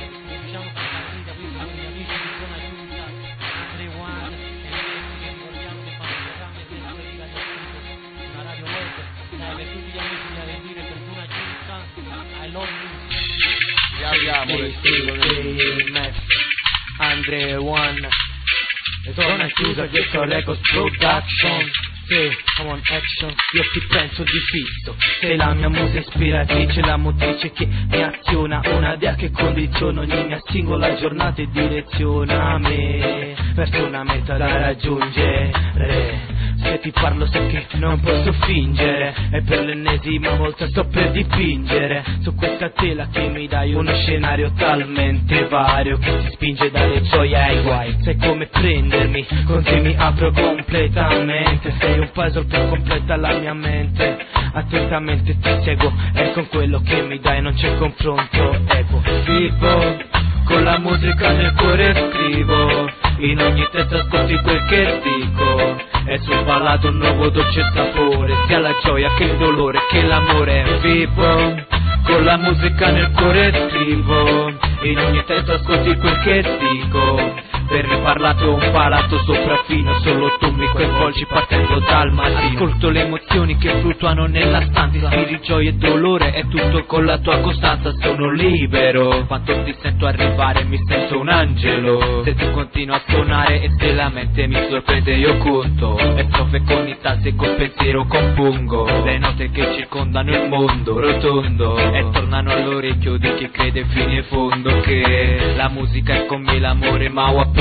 Andre One e torna chiusa questo Records Production. Sì, come on action, io ti penso di fisso. Sei la mia musa ispiratrice, la motrice che mi aziona, una dea che condiziona ogni mia singola giornata e direziona me verso una meta da raggiungere. Se ti parlo sai che non posso fingere, e per l'ennesima volta sto per dipingere su questa tela che mi dai uno scenario talmente vario che ti spinge dalle gioie ai guai. Sai come prendermi, con te mi apro completamente, sei un puzzle che completa la mia mente. Attentamente ti seguo e con quello che mi dai non c'è confronto equo. Vivo con la musica nel cuore scrivo, in ogni testa ascolti quel che dico, e sul palato un nuovo dolce sapore, sia la gioia che il dolore che l'amore. Vivo con la musica nel cuore scrivo, in ogni testa ascolti quel che dico, per me parlato un palato sopraffino, solo tu mi coinvolgi partendo dal mattino. Ascolto le emozioni che fluttuano nella stanza, spiri, gioia e dolore, è tutto con la tua costanza. Sono libero, quando ti sento arrivare mi sento un angelo. Se tu continui a suonare e se la mente mi sorprende io conto, e so fecondità se col pensiero compongo le note che circondano il mondo rotondo, e tornano all'orecchio di chi crede fino in fondo che la musica è con me l'amore, ma ho appunto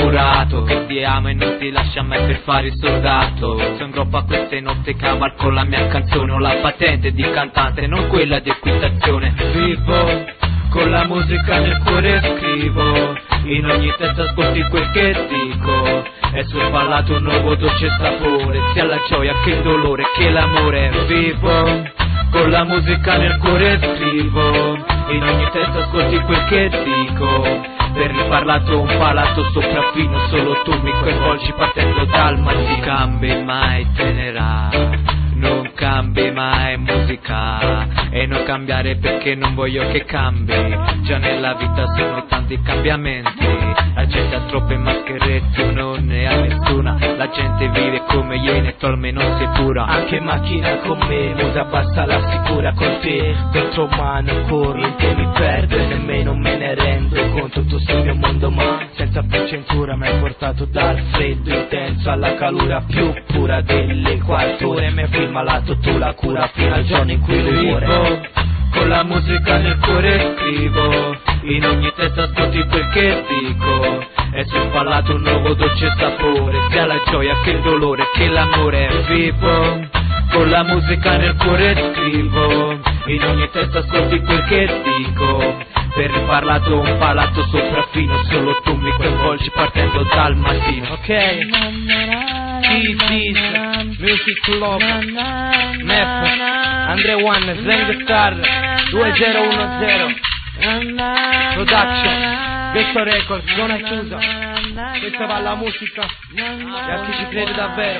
innamorato che ti ama e non ti lascia mai per fare il soldato. Sono groppo a queste notte, cavalco la mia canzone, ho la patente di cantante, non quella di equitazione. Vivo con la musica nel cuore, scrivo, in ogni testa ascolti quel che dico, e sul palato un nuovo dolce sapore, sia la gioia che il dolore che l'amore. Vivo con la musica nel cuore, scrivo, in ogni testa ascolti quel che dico, per il parlato un palato sopraffino, solo tu mi coinvolgi partendo dal mattino. Cambi mai tenera, non cambi mai musica, e non cambiare perché non voglio che cambi. Già nella vita sono tanti cambiamenti, la gente ha troppe maschere, tu non ne hai nessuna. La gente vive come iene, tu almeno sei pura. Anche macchina con me, musa basta la sicura. Con te, dentro mano corro, in te mi perdo e nemmeno me ne rendo conto. Tu sei il mio mondo ma senza più censura, mi hai portato dal freddo intenso alla calura più pura delle 4 ore. Mi hai malato, tu la cura fino al giorno in cui lui muore. Con la musica nel cuore scrivo, in ogni testa ascolti quel che dico, e sul palato un nuovo dolce sapore, sia la gioia che il dolore che l'amore. Vivo con la musica nel cuore scrivo, in ogni testa ascolti quel che dico, per il parlato un palato sopraffino, solo tu mi coinvolgi partendo dal mattino. Ok, This Music Club, MEF, Andre One, Slang Star 2010 Production, Vector Records, zona chiusa. Questa va alla musica e a chi ci crede davvero.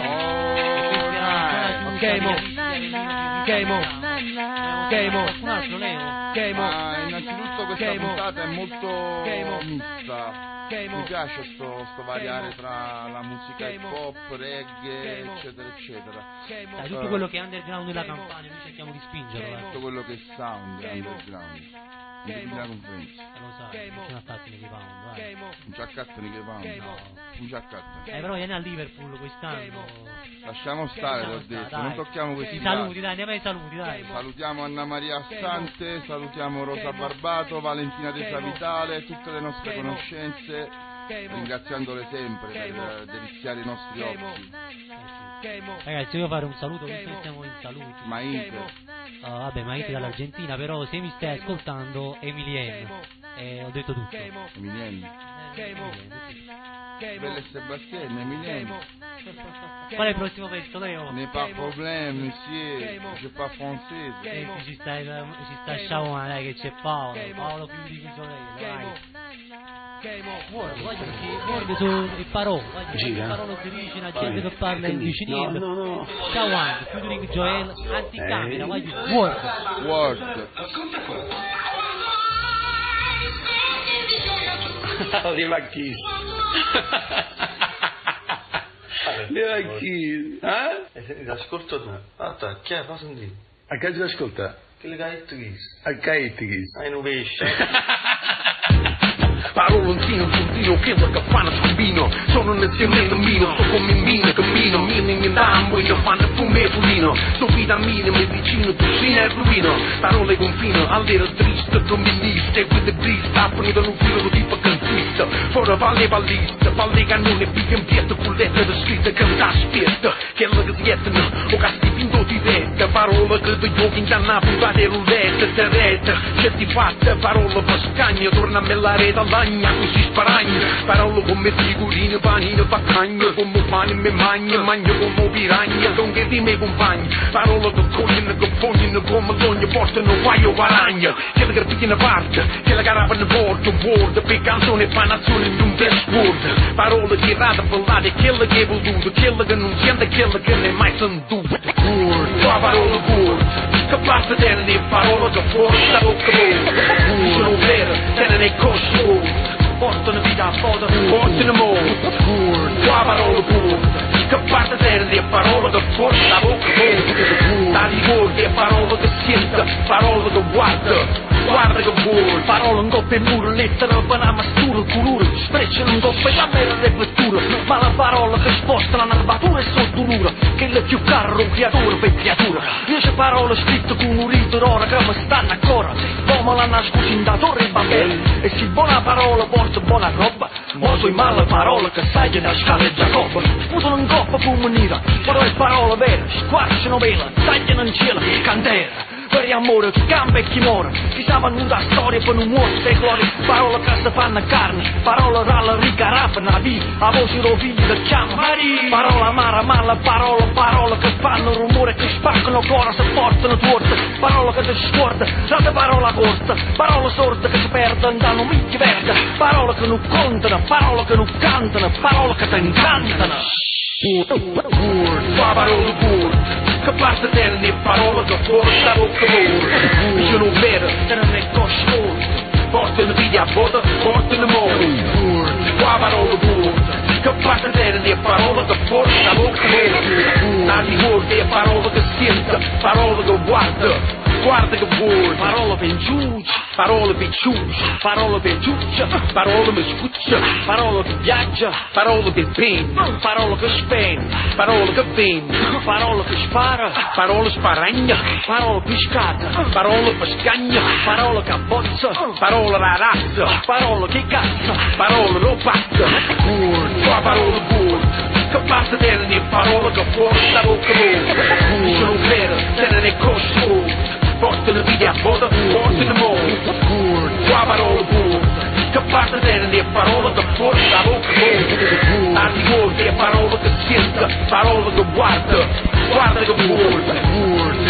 Ok mo, ok mo, ok mo, ok mo. Innanzitutto questa puntata è molto mista. Mi piace sto variare tra la musica hip hop, reggae, eccetera eccetera. Dai, tutto quello che è underground nella Campania noi cerchiamo di spingerlo. Tutto quello che è sound è underground. La conferenza. Lo sai, non c'è una tattica di pound, vai. Un giaccattone che pound. No, un giaccattone. Però viene a Liverpool quest'anno. Lasciamo stare, l'ho detto, dai. Non tocchiamo questi saluti, dai, andiamo ai saluti, dai. Salutiamo Anna Maria Assante, salutiamo Rosa Barbato, Valentina De Savitale, tutte le nostre conoscenze, ringraziandole sempre per deliziare i nostri occhi. Ragazzi, voglio fare un saluto, visto che siamo in saluti. Ma Inter. Vabbè, ma Inter dall'Argentina, però se mi stai ascoltando, Emilien. Ho detto tutto. Emilien. Belle Sebastian, Emilien. Qual è il prossimo pezzo, Leo? N'est pas problème, monsieur, je pas français. Ci sta Sciaona, dai, che c'è Paolo più di sorella, guarda su il parole, il parole si dice una gente che parla in viciniero. No. Ciao, featuring Joel, anticamera, guarda. Word. Arriva chi? Arriva chi? Ascolta tu. Aspetta, chi è? Fa sentire. A che ti ascolta? Che le caettigis. A caettigis. Hai un pesce. Paroloncino, puntino, che vuoi che fanno scombino. Sono un nazionale mino, sto come mino, cammino. Mino in dambo, io fanno fume e pulino. Sto vitamine, medicino, tossina e ruino. Parole confino, all'era triste, doministe. With the breeze, tappano da un filo tipo cantista. Fora valle ballista, valle cannone, picca in pietto, con lettere scritte, canta spietta. Che la gazziettano, o casti pinto di detta. Parola che do giochi in danna, puntate roulette, terretta. Certi fatte, parola pascagna, torna a me la rete all'agna, così sparagna. Parola come figurine, panine, vaccagna. Come pani me magna, magna come piragna. Non che di me compagni. Parola che cogliano, che vogliono, come l'ogna, portano guaio varagna. Che la grafica parte, che la garava ne porta, word. Per canzone, panazione, in un best word. Parola che rada, ballate, che la che voluto, che la che non sente, che la che ne mai sentuto. Word, tua parola word. Che basta tenere parola che forza bocca word. Sono vero, tenere cosci portano vita a foto, portano amore. Tua parola word. Che basta tenere parola che forza bocca word. Dai word. ricordi e parole che sente, parole che guarda che vuole, parole in coppia e muro, lettere per una mastura, colore, sprecciano in coppia e la mera riflettura, ma la parola che sposta la narvatura è sotto l'ura, che è più caro un creatore per creatura, io c'è parole scritte con un rito d'ora che mi stanno ancora, come la nascosto in da torre e Babele, e se buona parola porta buona roba, ma sui male parole che sai da scala e Giacobbe, sputano in coppa per venire, però è parola vera, squarciano vela, tagliano in cielo, candela. Per amore, chi cambia e chi muore, chi sa venuta storia per non muore e gloria, parole che si fanno carne, parole ralla ricca rapina vita, a voce lo figlio che chiama, parola amara mala, parole che fanno rumore, che spaccano cuore, si portano tuorte, parole che ti scorda, tante parola corta, parole sorte che si perdono, danno micchi verde, parole che non contano, parole che non cantano, parole che ti incantano. Parole pure, che parte delle parole che porta a bocca loro, io non vedo, se non è cosciente, portano via a botta, portano morte, parole pure, che parte delle parole che porta a bocca loro, a ricordi e parole che sente, parole che guarda che vuole, parole per giudice, parole per giudice, parole per giudice, parole per scuccia, parole che viaggia, parole per bene, parole che spende, parole che vende, parole che spara, parole sparagna, parole piscata, parole per scagna, parole che abbozza, parole razza, parole che cazza, parole lo pazza, parole pure, che passa delle parole che porta a bocca loro, io non vedo, se non è cosciente, portano via a botta, portano morte, parole pure, che passa delle parole che porta a bocca loro, a ricordi e parole che sente, parole che guarda che vuole.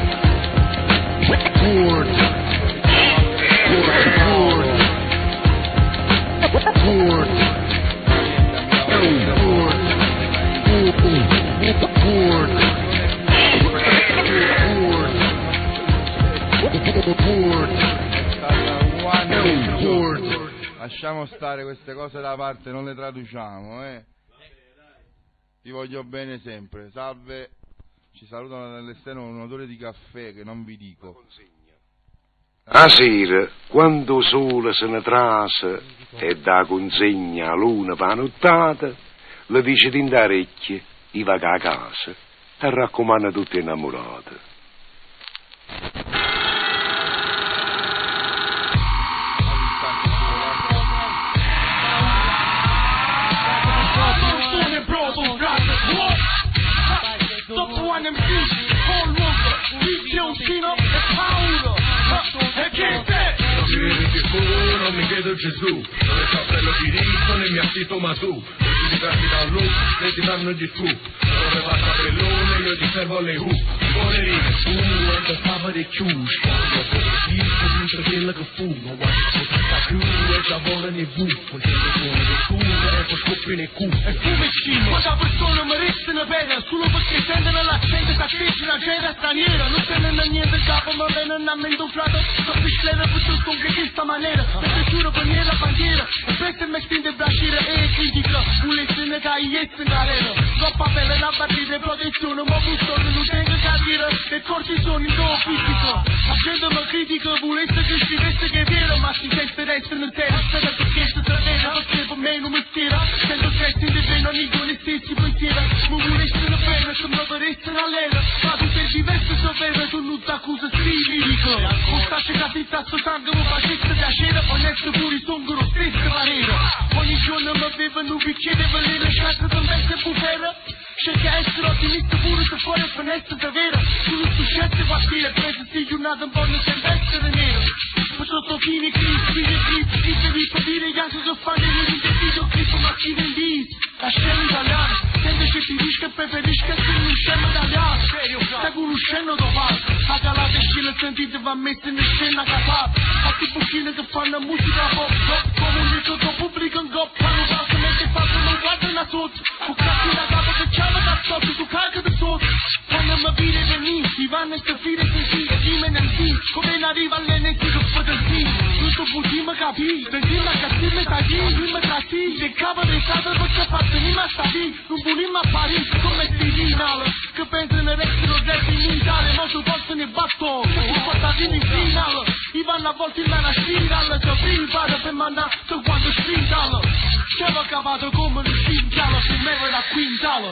Lasciamo stare queste cose da parte, non le traduciamo, Ti voglio bene sempre. Salve, ci salutano dall'esterno un odore di caffè che non vi dico. A sera, quando il sole se ne trasa e dà consegna a luna panottata, le dice di andare orecchie, i va a casa e raccomanda tutte innamorate. Non mi credo Gesù, non è fratello diritto né mi affitto ma tu, non giudicarmi da lui, ne ti danno di tu, dove va tabellone io ti servo le U, buone righe su, e stava di chiuso, io dentro quella che fumo, sta più e già vola ne vu, poi sempre fuori di scusa e poi scoppi ne cu, e come scimo, ma da persone mi restano bene, solo perché sentono l'accento che accresce una gente straniera, non se ne niente capo ma bene non ha mente un flato, sto pisclera per tutto con che questa maniera, perché giuro per me la bandiera, e questo mi stinde bracciere e critica, volesse ne cagliette in arena, troppa pelle da partire protezione, ma busto non tengo carriera, e corti sono in tuo fisico, la gente mi critica, volesse che scrivesse che è vero, ma si sente essere in terra, spera perché si tratena, perché per me non mi stira, sento stress in deveno, nido le stessi pensieri, mi volesse ne bene, se mi veresse una lera, ma tu sei diverso, sapere, tu non t'accusa, lirico, con sta cicatrizza sto sangue, mi facesse piacere, onesto pure sono lo stesso parere, ogni giorno mi bevono un bicchiere veleno, sciacca da me se bufera, cerca essere ottimista pure se fuori è finestra davvero, tu non succede va a dire, preso si giornata un po' non sembra essere nero, poi sotto fine crisi, dice vi può dire gli altri sono fan di video clip ma chi vendisi, la scena italiana, sente che ti dice che preferisci che essere un scemo italiano, stai conoscendo domani, a calate scena sentite va a mettere in scena capace, a ti buchine che fanno musica pop, come un detto pubblico in gop, fanno falsamente fatto non guardano sotto, con cazzo da capo che c'hanno da sotto, tu carica da sotto, quando mi vide venire, si vanno a stafire così, e chi me ne sì, come ne arriva all'NT che fa del sì, tutto putem capi, Dădim la cățime tagi, Rime trati, De capă de stradă, Vă că față nima stabi, Cum bunim a Paris, Cum e criminală, Că pentru nerecților dreptii mintale, Mosul vostru ne batto, Cu porta din finală, Ivan la volta in la spirală, Că privată pe mana, Să quando spintală, Ce vă cavato come un spintală, Primero la quintală.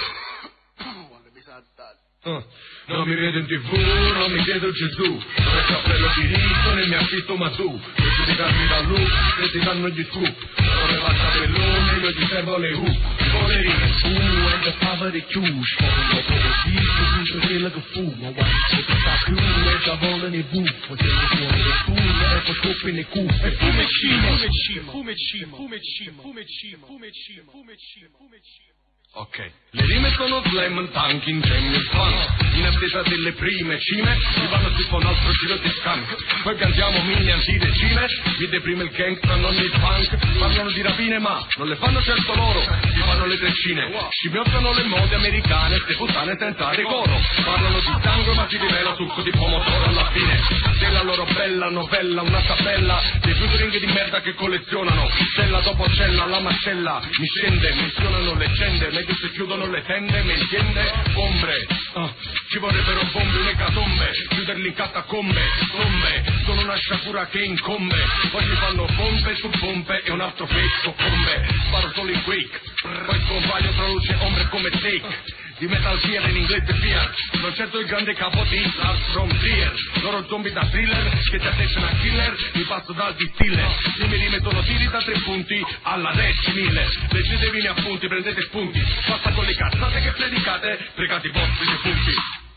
Non mi vedo in TV, non mi chiedo Gesù, il cappello di rito ne mi affitto ma tu, per giudicarmi da look, se ti danno gli scoop, non le va capellone, io ti servo le hoop, poverine, e da fava di chius, fondo così, tutto quello che fu, ma guarda, se ti sta più, e già vola nei buff, facendo fuori le tue, e poi scoppi nei cup, e fume cima, fume cima, fume cima, fume cima, fume cima, fume cima, fume cima, fume cima. Ok, le rime sono slam, tank, ingegno, funk. In attesa delle prime cime, si vanno tipo un altro giro di skunk. Poi cantiamo mille anti-decine, mi deprime il gang tra non il punk. Parlano di rapine ma non le fanno certo loro, si fanno le treccine. Scimmiottano le mode americane, ste puttane senza decoro. Parlano di sangue ma si rivela succo di pomodoro alla fine. Della loro bella novella, una tabella dei featuring di merda che collezionano. Cella dopo cella, la mascella mi scende, menzionano leggende, meglio se chiudono le tende, mi entiende? Ombre, ci vorrebbero bombe, un'ecatombe, chiuderli in catacombe, tombe, sono una sciagura che incombe, poi si fanno pompe su pompe e un altro fake soccombe, sparo solo in quake, poi scompaio tra luce e ombre come take. Di Metal Gear in inglese Fear, non certo il grande capo di Lars from Trier, loro zombie da thriller che ti attacciano a killer, mi passo dal distiller, se mi rimettono tiri da 3 punti alla 10.000, leggetevi in appunti, prendete spunti, basta con le cazzate che predicate, pregate i vostri defunti.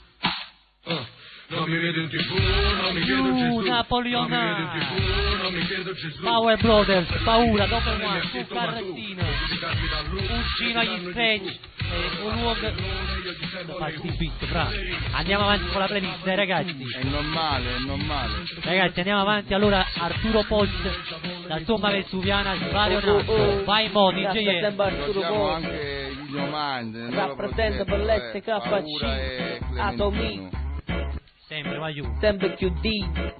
Non mi vedo in TV, non mi chiedo Gesù, Napoleone, non mi vedo in TV, non mi chiedo Gesù. Power Brothers, paura, dopo one, su Carrettino, Uccino agli stage, un luogo, fatti beat, bravo. Andiamo avanti con la playlist, ragazzi. È normale, è normale. Ragazzi, andiamo avanti, allora Arturo Post, da Tomba Vesuviana, Vario Nato, vai mo, DJ. Ricordiamo anche gli Diomande, rappresenta Bellezze KC, Atomi. Sempre, vai giù. Sempre più deep.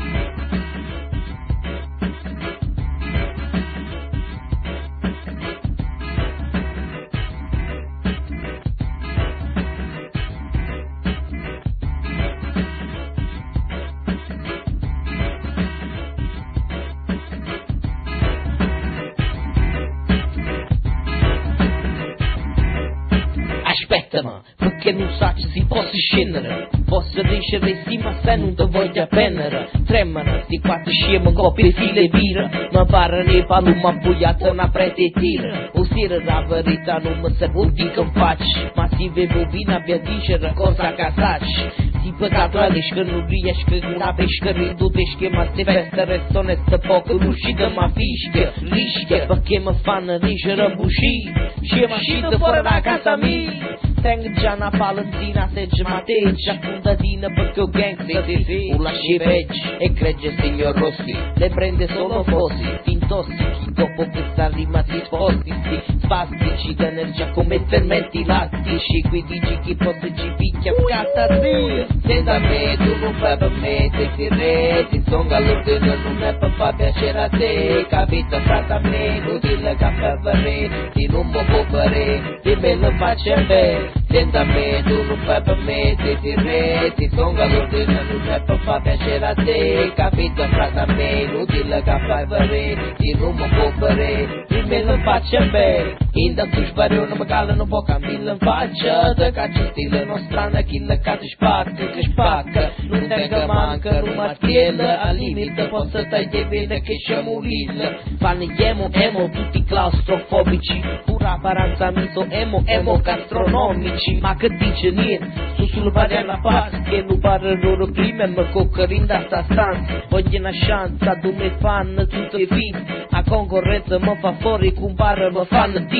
Aspettami, perché non so se si possa scendere. Posso ricevere sì, ma se non ti voglio appendere. Tremano, sti 4 scemi coppie file birra. Ma parlano i palum, ma buiata una prete e tira. O sera la verità non mi serve di che faccio. Ma si vedo bene a dicere cosa che sacci. Si păcatul ales că nu riescă una pescării dudesche, ma se feste restone sta poco riuscita ma fische, rische, perché mi fanno ricere busci, și mașină fără la casa mia. Tengo già una palantina se ci mateggia, puntatina perché ho gang se o lasci veggi e gregge signor Rossi, le prende solo fossi, intossichi, dopo che sta rimasti sposti, spastici d'energia come fermenti lattici, qui dici chi possa ci picchia scatta zia. Senza me tu non fai per me, te ti reti, songa l'ordine non è per far piacere a te, capito frate a me, inutile che fervere, ti non mi può fare, di me lo faccio bene. Senza me tu non fai per me, te ti reti, songa l'ordine non è per far piacere a te, capito frate a me, inutile che fervere, ti non mi può fare, di me lo faccio bene. Inda tu spariu non mi calano poca mille in faccia, te cacci stile non strana, chi le cazzo spacca, che spacca, non tenga manca, non mattiele, al limite posso tagliare bene che c'è morire. Fanno emo, tutti claustrofobici, pura apparenza mito emo gastronomici, ma che dice niente, su sul variana paz, che non parla loro prima e mi coccarin da sta stanza, voglio una chance, a dove fanno tutte le vite, a concorrenza mi fa fuori, compare mi fanno di.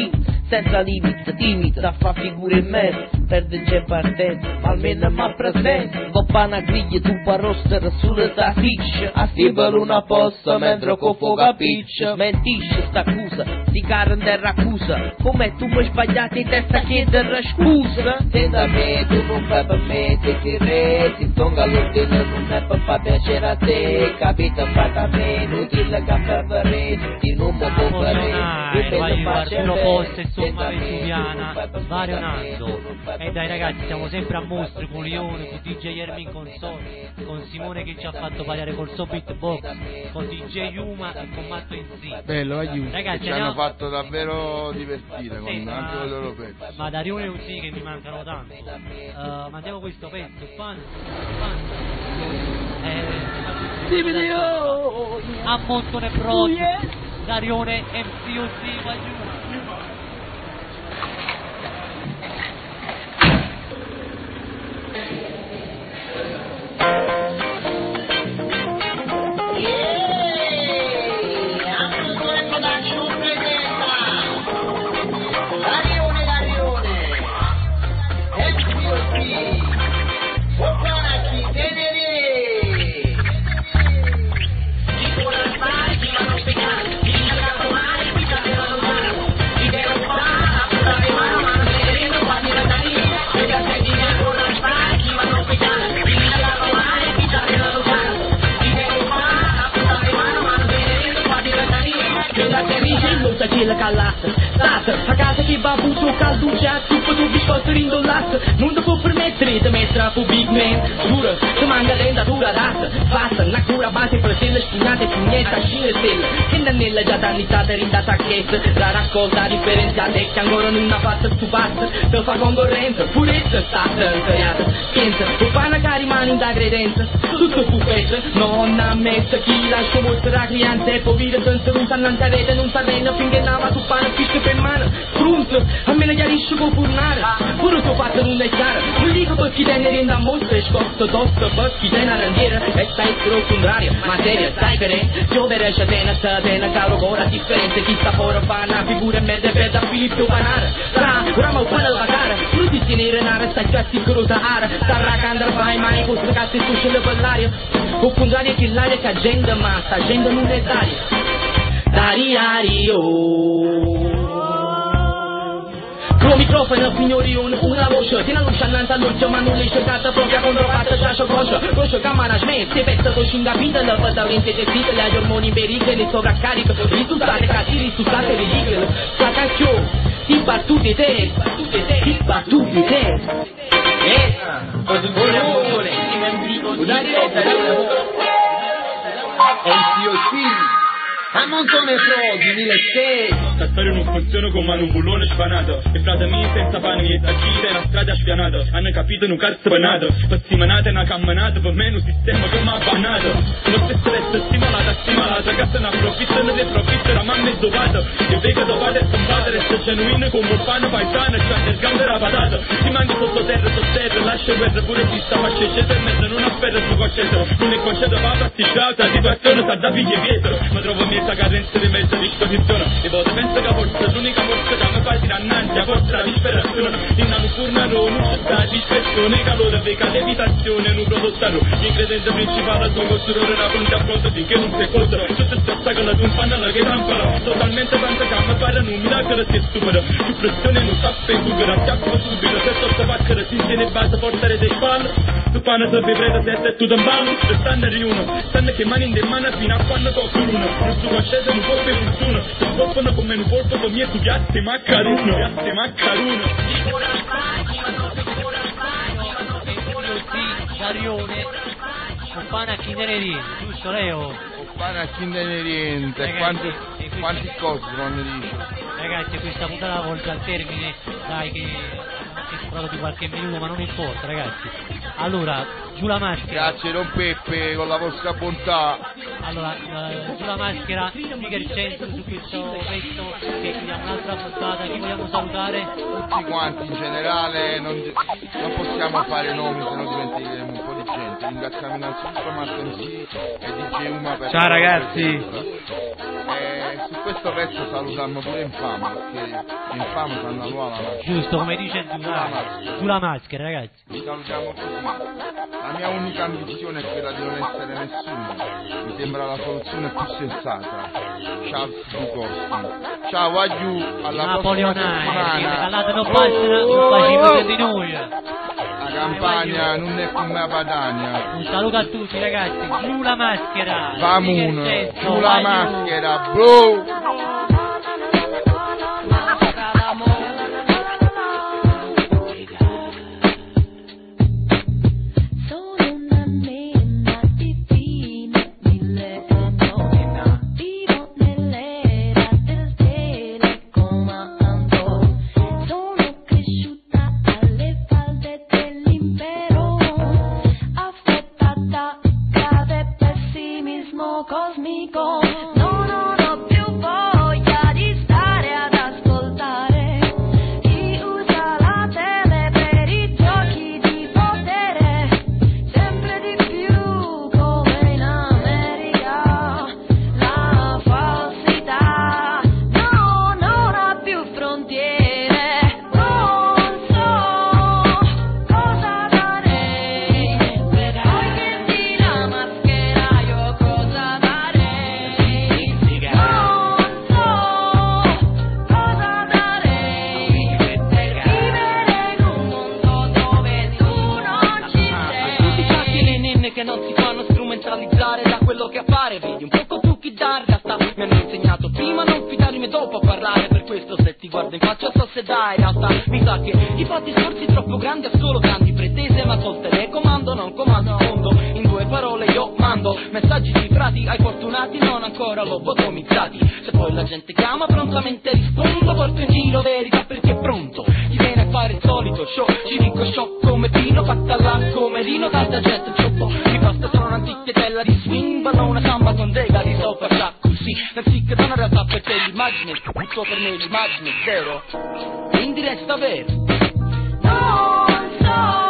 senza limiti, timida, da fa figure in mezzo, perde già partenza, ma almeno mi presenta. Doppa una griglia, tu pa roster sulle taticce, a stipare una posta mentre con fuoca piccia. Mentisce sta accusa, sti cari in terra accusa, come tu mi sbagliate in testa a chiedere scusa. Senta me, tu non fai per me, te ti reti, tonga l'ordine non è per fa piacere a te, capito? Fatta me, inutile che per ti non mi vai Arturo Poste, insomma Vesuviana, svarionando. E dai ragazzi, siamo sempre a mostri con Lione, con DJ Ermin Console, con Simone che ci ha fatto ballare col suo beatbox, con DJ Yuma e con Matto Insigne. Bello, aiuto. Ragazzi, ci hanno fatto davvero divertire con sì, anche con i loro pezzi. Ma da Rione Uzi che mi mancano tanto. Mandiamo questo pezzo, fan. A Montone Prodi, Darione MCOC, Guagliù. Quella calata, stata, a casa che va avuto caldo già, tutto tu biscotto rindolato, non ti può permettere di mettere a big man, giuro, ti manca dentatura rasa, fatta, una cura base per te le spignate, pugnetta, scine stelle, che nella già dannitata rindata a chiesa, la raccolta differenziata e che ancora non una fatta stupata, te fa concorrenza, purezza, stata, interiata, pensa, tu fa una cari mani da credenza, tutto puffetta, non ammessa chi lascia mostrare la cliente, e poi vire senza non sanno anche rete, non sa rena, finché nava tu pane fischio per mano, strunzo, a me ne chiarisce con furnare, pure tuo fatto non è chiaro, non dico per chi tenne renda a mostra e scotto tosto, per chi tenne a randiera, e stai al contrario, ma serio, stai per piovere c'è tena, caro ora differente, chi sta fuori fa una figura e merda per da Filippo Panara, ora ma un po' la cara, non ti tieni renare, stai già sicuro Sahara, sta racandra fai mani con sta cazzo e tu scende per l'aria, con contrario che l'aria che agenda, ma sta agenda non è d'aria. Dario con microfono signori una voce che non luce annanzi all'occhio ma non le cercata proprio controfatta già conosce camera smette pezza con scingapita la fatamente gestita gli ormoni in pericolo e sovraccarico risultate casi risultate ridicole sta cacchio ti battuti te così buone una diretta MCOC a Montone Prodi 1006 Caspare non funziona come un bullone spanato e frate mie senza pane mi sta gira e una strada spianata hanno capito un cazzo panato per simanata e una camminata per me un sistema che mi ha bannato lo stesso resto stimolata che se ne approfittano e profitta la mamma è dopata e vega dopata e stompata resta genuino come un pane paesano e c'ha del gambe la patata ti mandi sottoterra lascia guerra pure chi sta facendo e mezzo non afferra su concetto non è concetto va pasticciata di passione sta da figlie dietro ma trovo mezza carenza di mezza disposizione e poi penso che forse l'unica forza che mi fa tirannanzi a forza la disperazione in una furna non c'è sta dispersione calore veca levitazione in un prodotto l'ingrediente principale al tuo costruire una fronte a fronte finché non si contro tutto sto ostacolo di un pannello che trampala totalmente tanta gamma fare un miracolo si supera più pressione non sta recupera acchiappo subito se sotto pacchera si tiene base portare dei spalle tu panna se vi preda se è tutto in ballo se stanno riuno stanno che mani in de mano fino a quando tocca l'uno non si concede un po' per nessuno se scoppano come un porto con mie tu piazze maccaruno Darione Compana Chinereriente, giusto Leo? Compana Chinereriente, quanti cose quando dice? Ragazzi questa puntata volta al termine, dai che abbiamo parlato di qualche minuto ma non importa ragazzi. Allora, giù la maschera. Grazie Don Peppe con la vostra bontà. Allora, giù la maschera, Speaker Centro su questo pezzo che chiudiamo un'altra puntata, chi vogliamo salutare? Tutti quanti in generale, non possiamo fare nomi se no dimenticheremo un po' di gente. Ringraziamo innanzitutto Martin C e DJ Uma per ciao ragazzi. su questo pezzo salutammo pure Infamo, perché Infamo fanno nuova giusto, come dice sulla maschera, ragazzi. Vi salutiamo così. La mia unica ambizione è quella di non essere nessuno, mi sembra la soluzione più sensata. Charles Bukowski. Ciao, aggiù, alla prossima settimana. Allora non basta, non facciamo di noi. La campagna non è come la Padania. Un saluto a tutti ragazzi, giù la maschera. Vamun, giù la maschera, bro. Cosmico, guardo in faccia so se dai in realtà mi sa che i fatti scorsi troppo grandi a solo grandi pretese ma tolte le comando non comando fondo in due parole io mando messaggi cifrati ai fortunati non ancora lobotomizzati se poi la gente chiama prontamente rispondo porto in giro verità perché è pronto chi viene a fare il solito show ci dico show come Pino fatta là come Rino tanta gente cioppo mi basta solo un'anticchietella di swing ballo una samba con dega di sopra già così nel sick da una realtà per te l'immagine tutto per me l'immagine è zero in diretta vero non so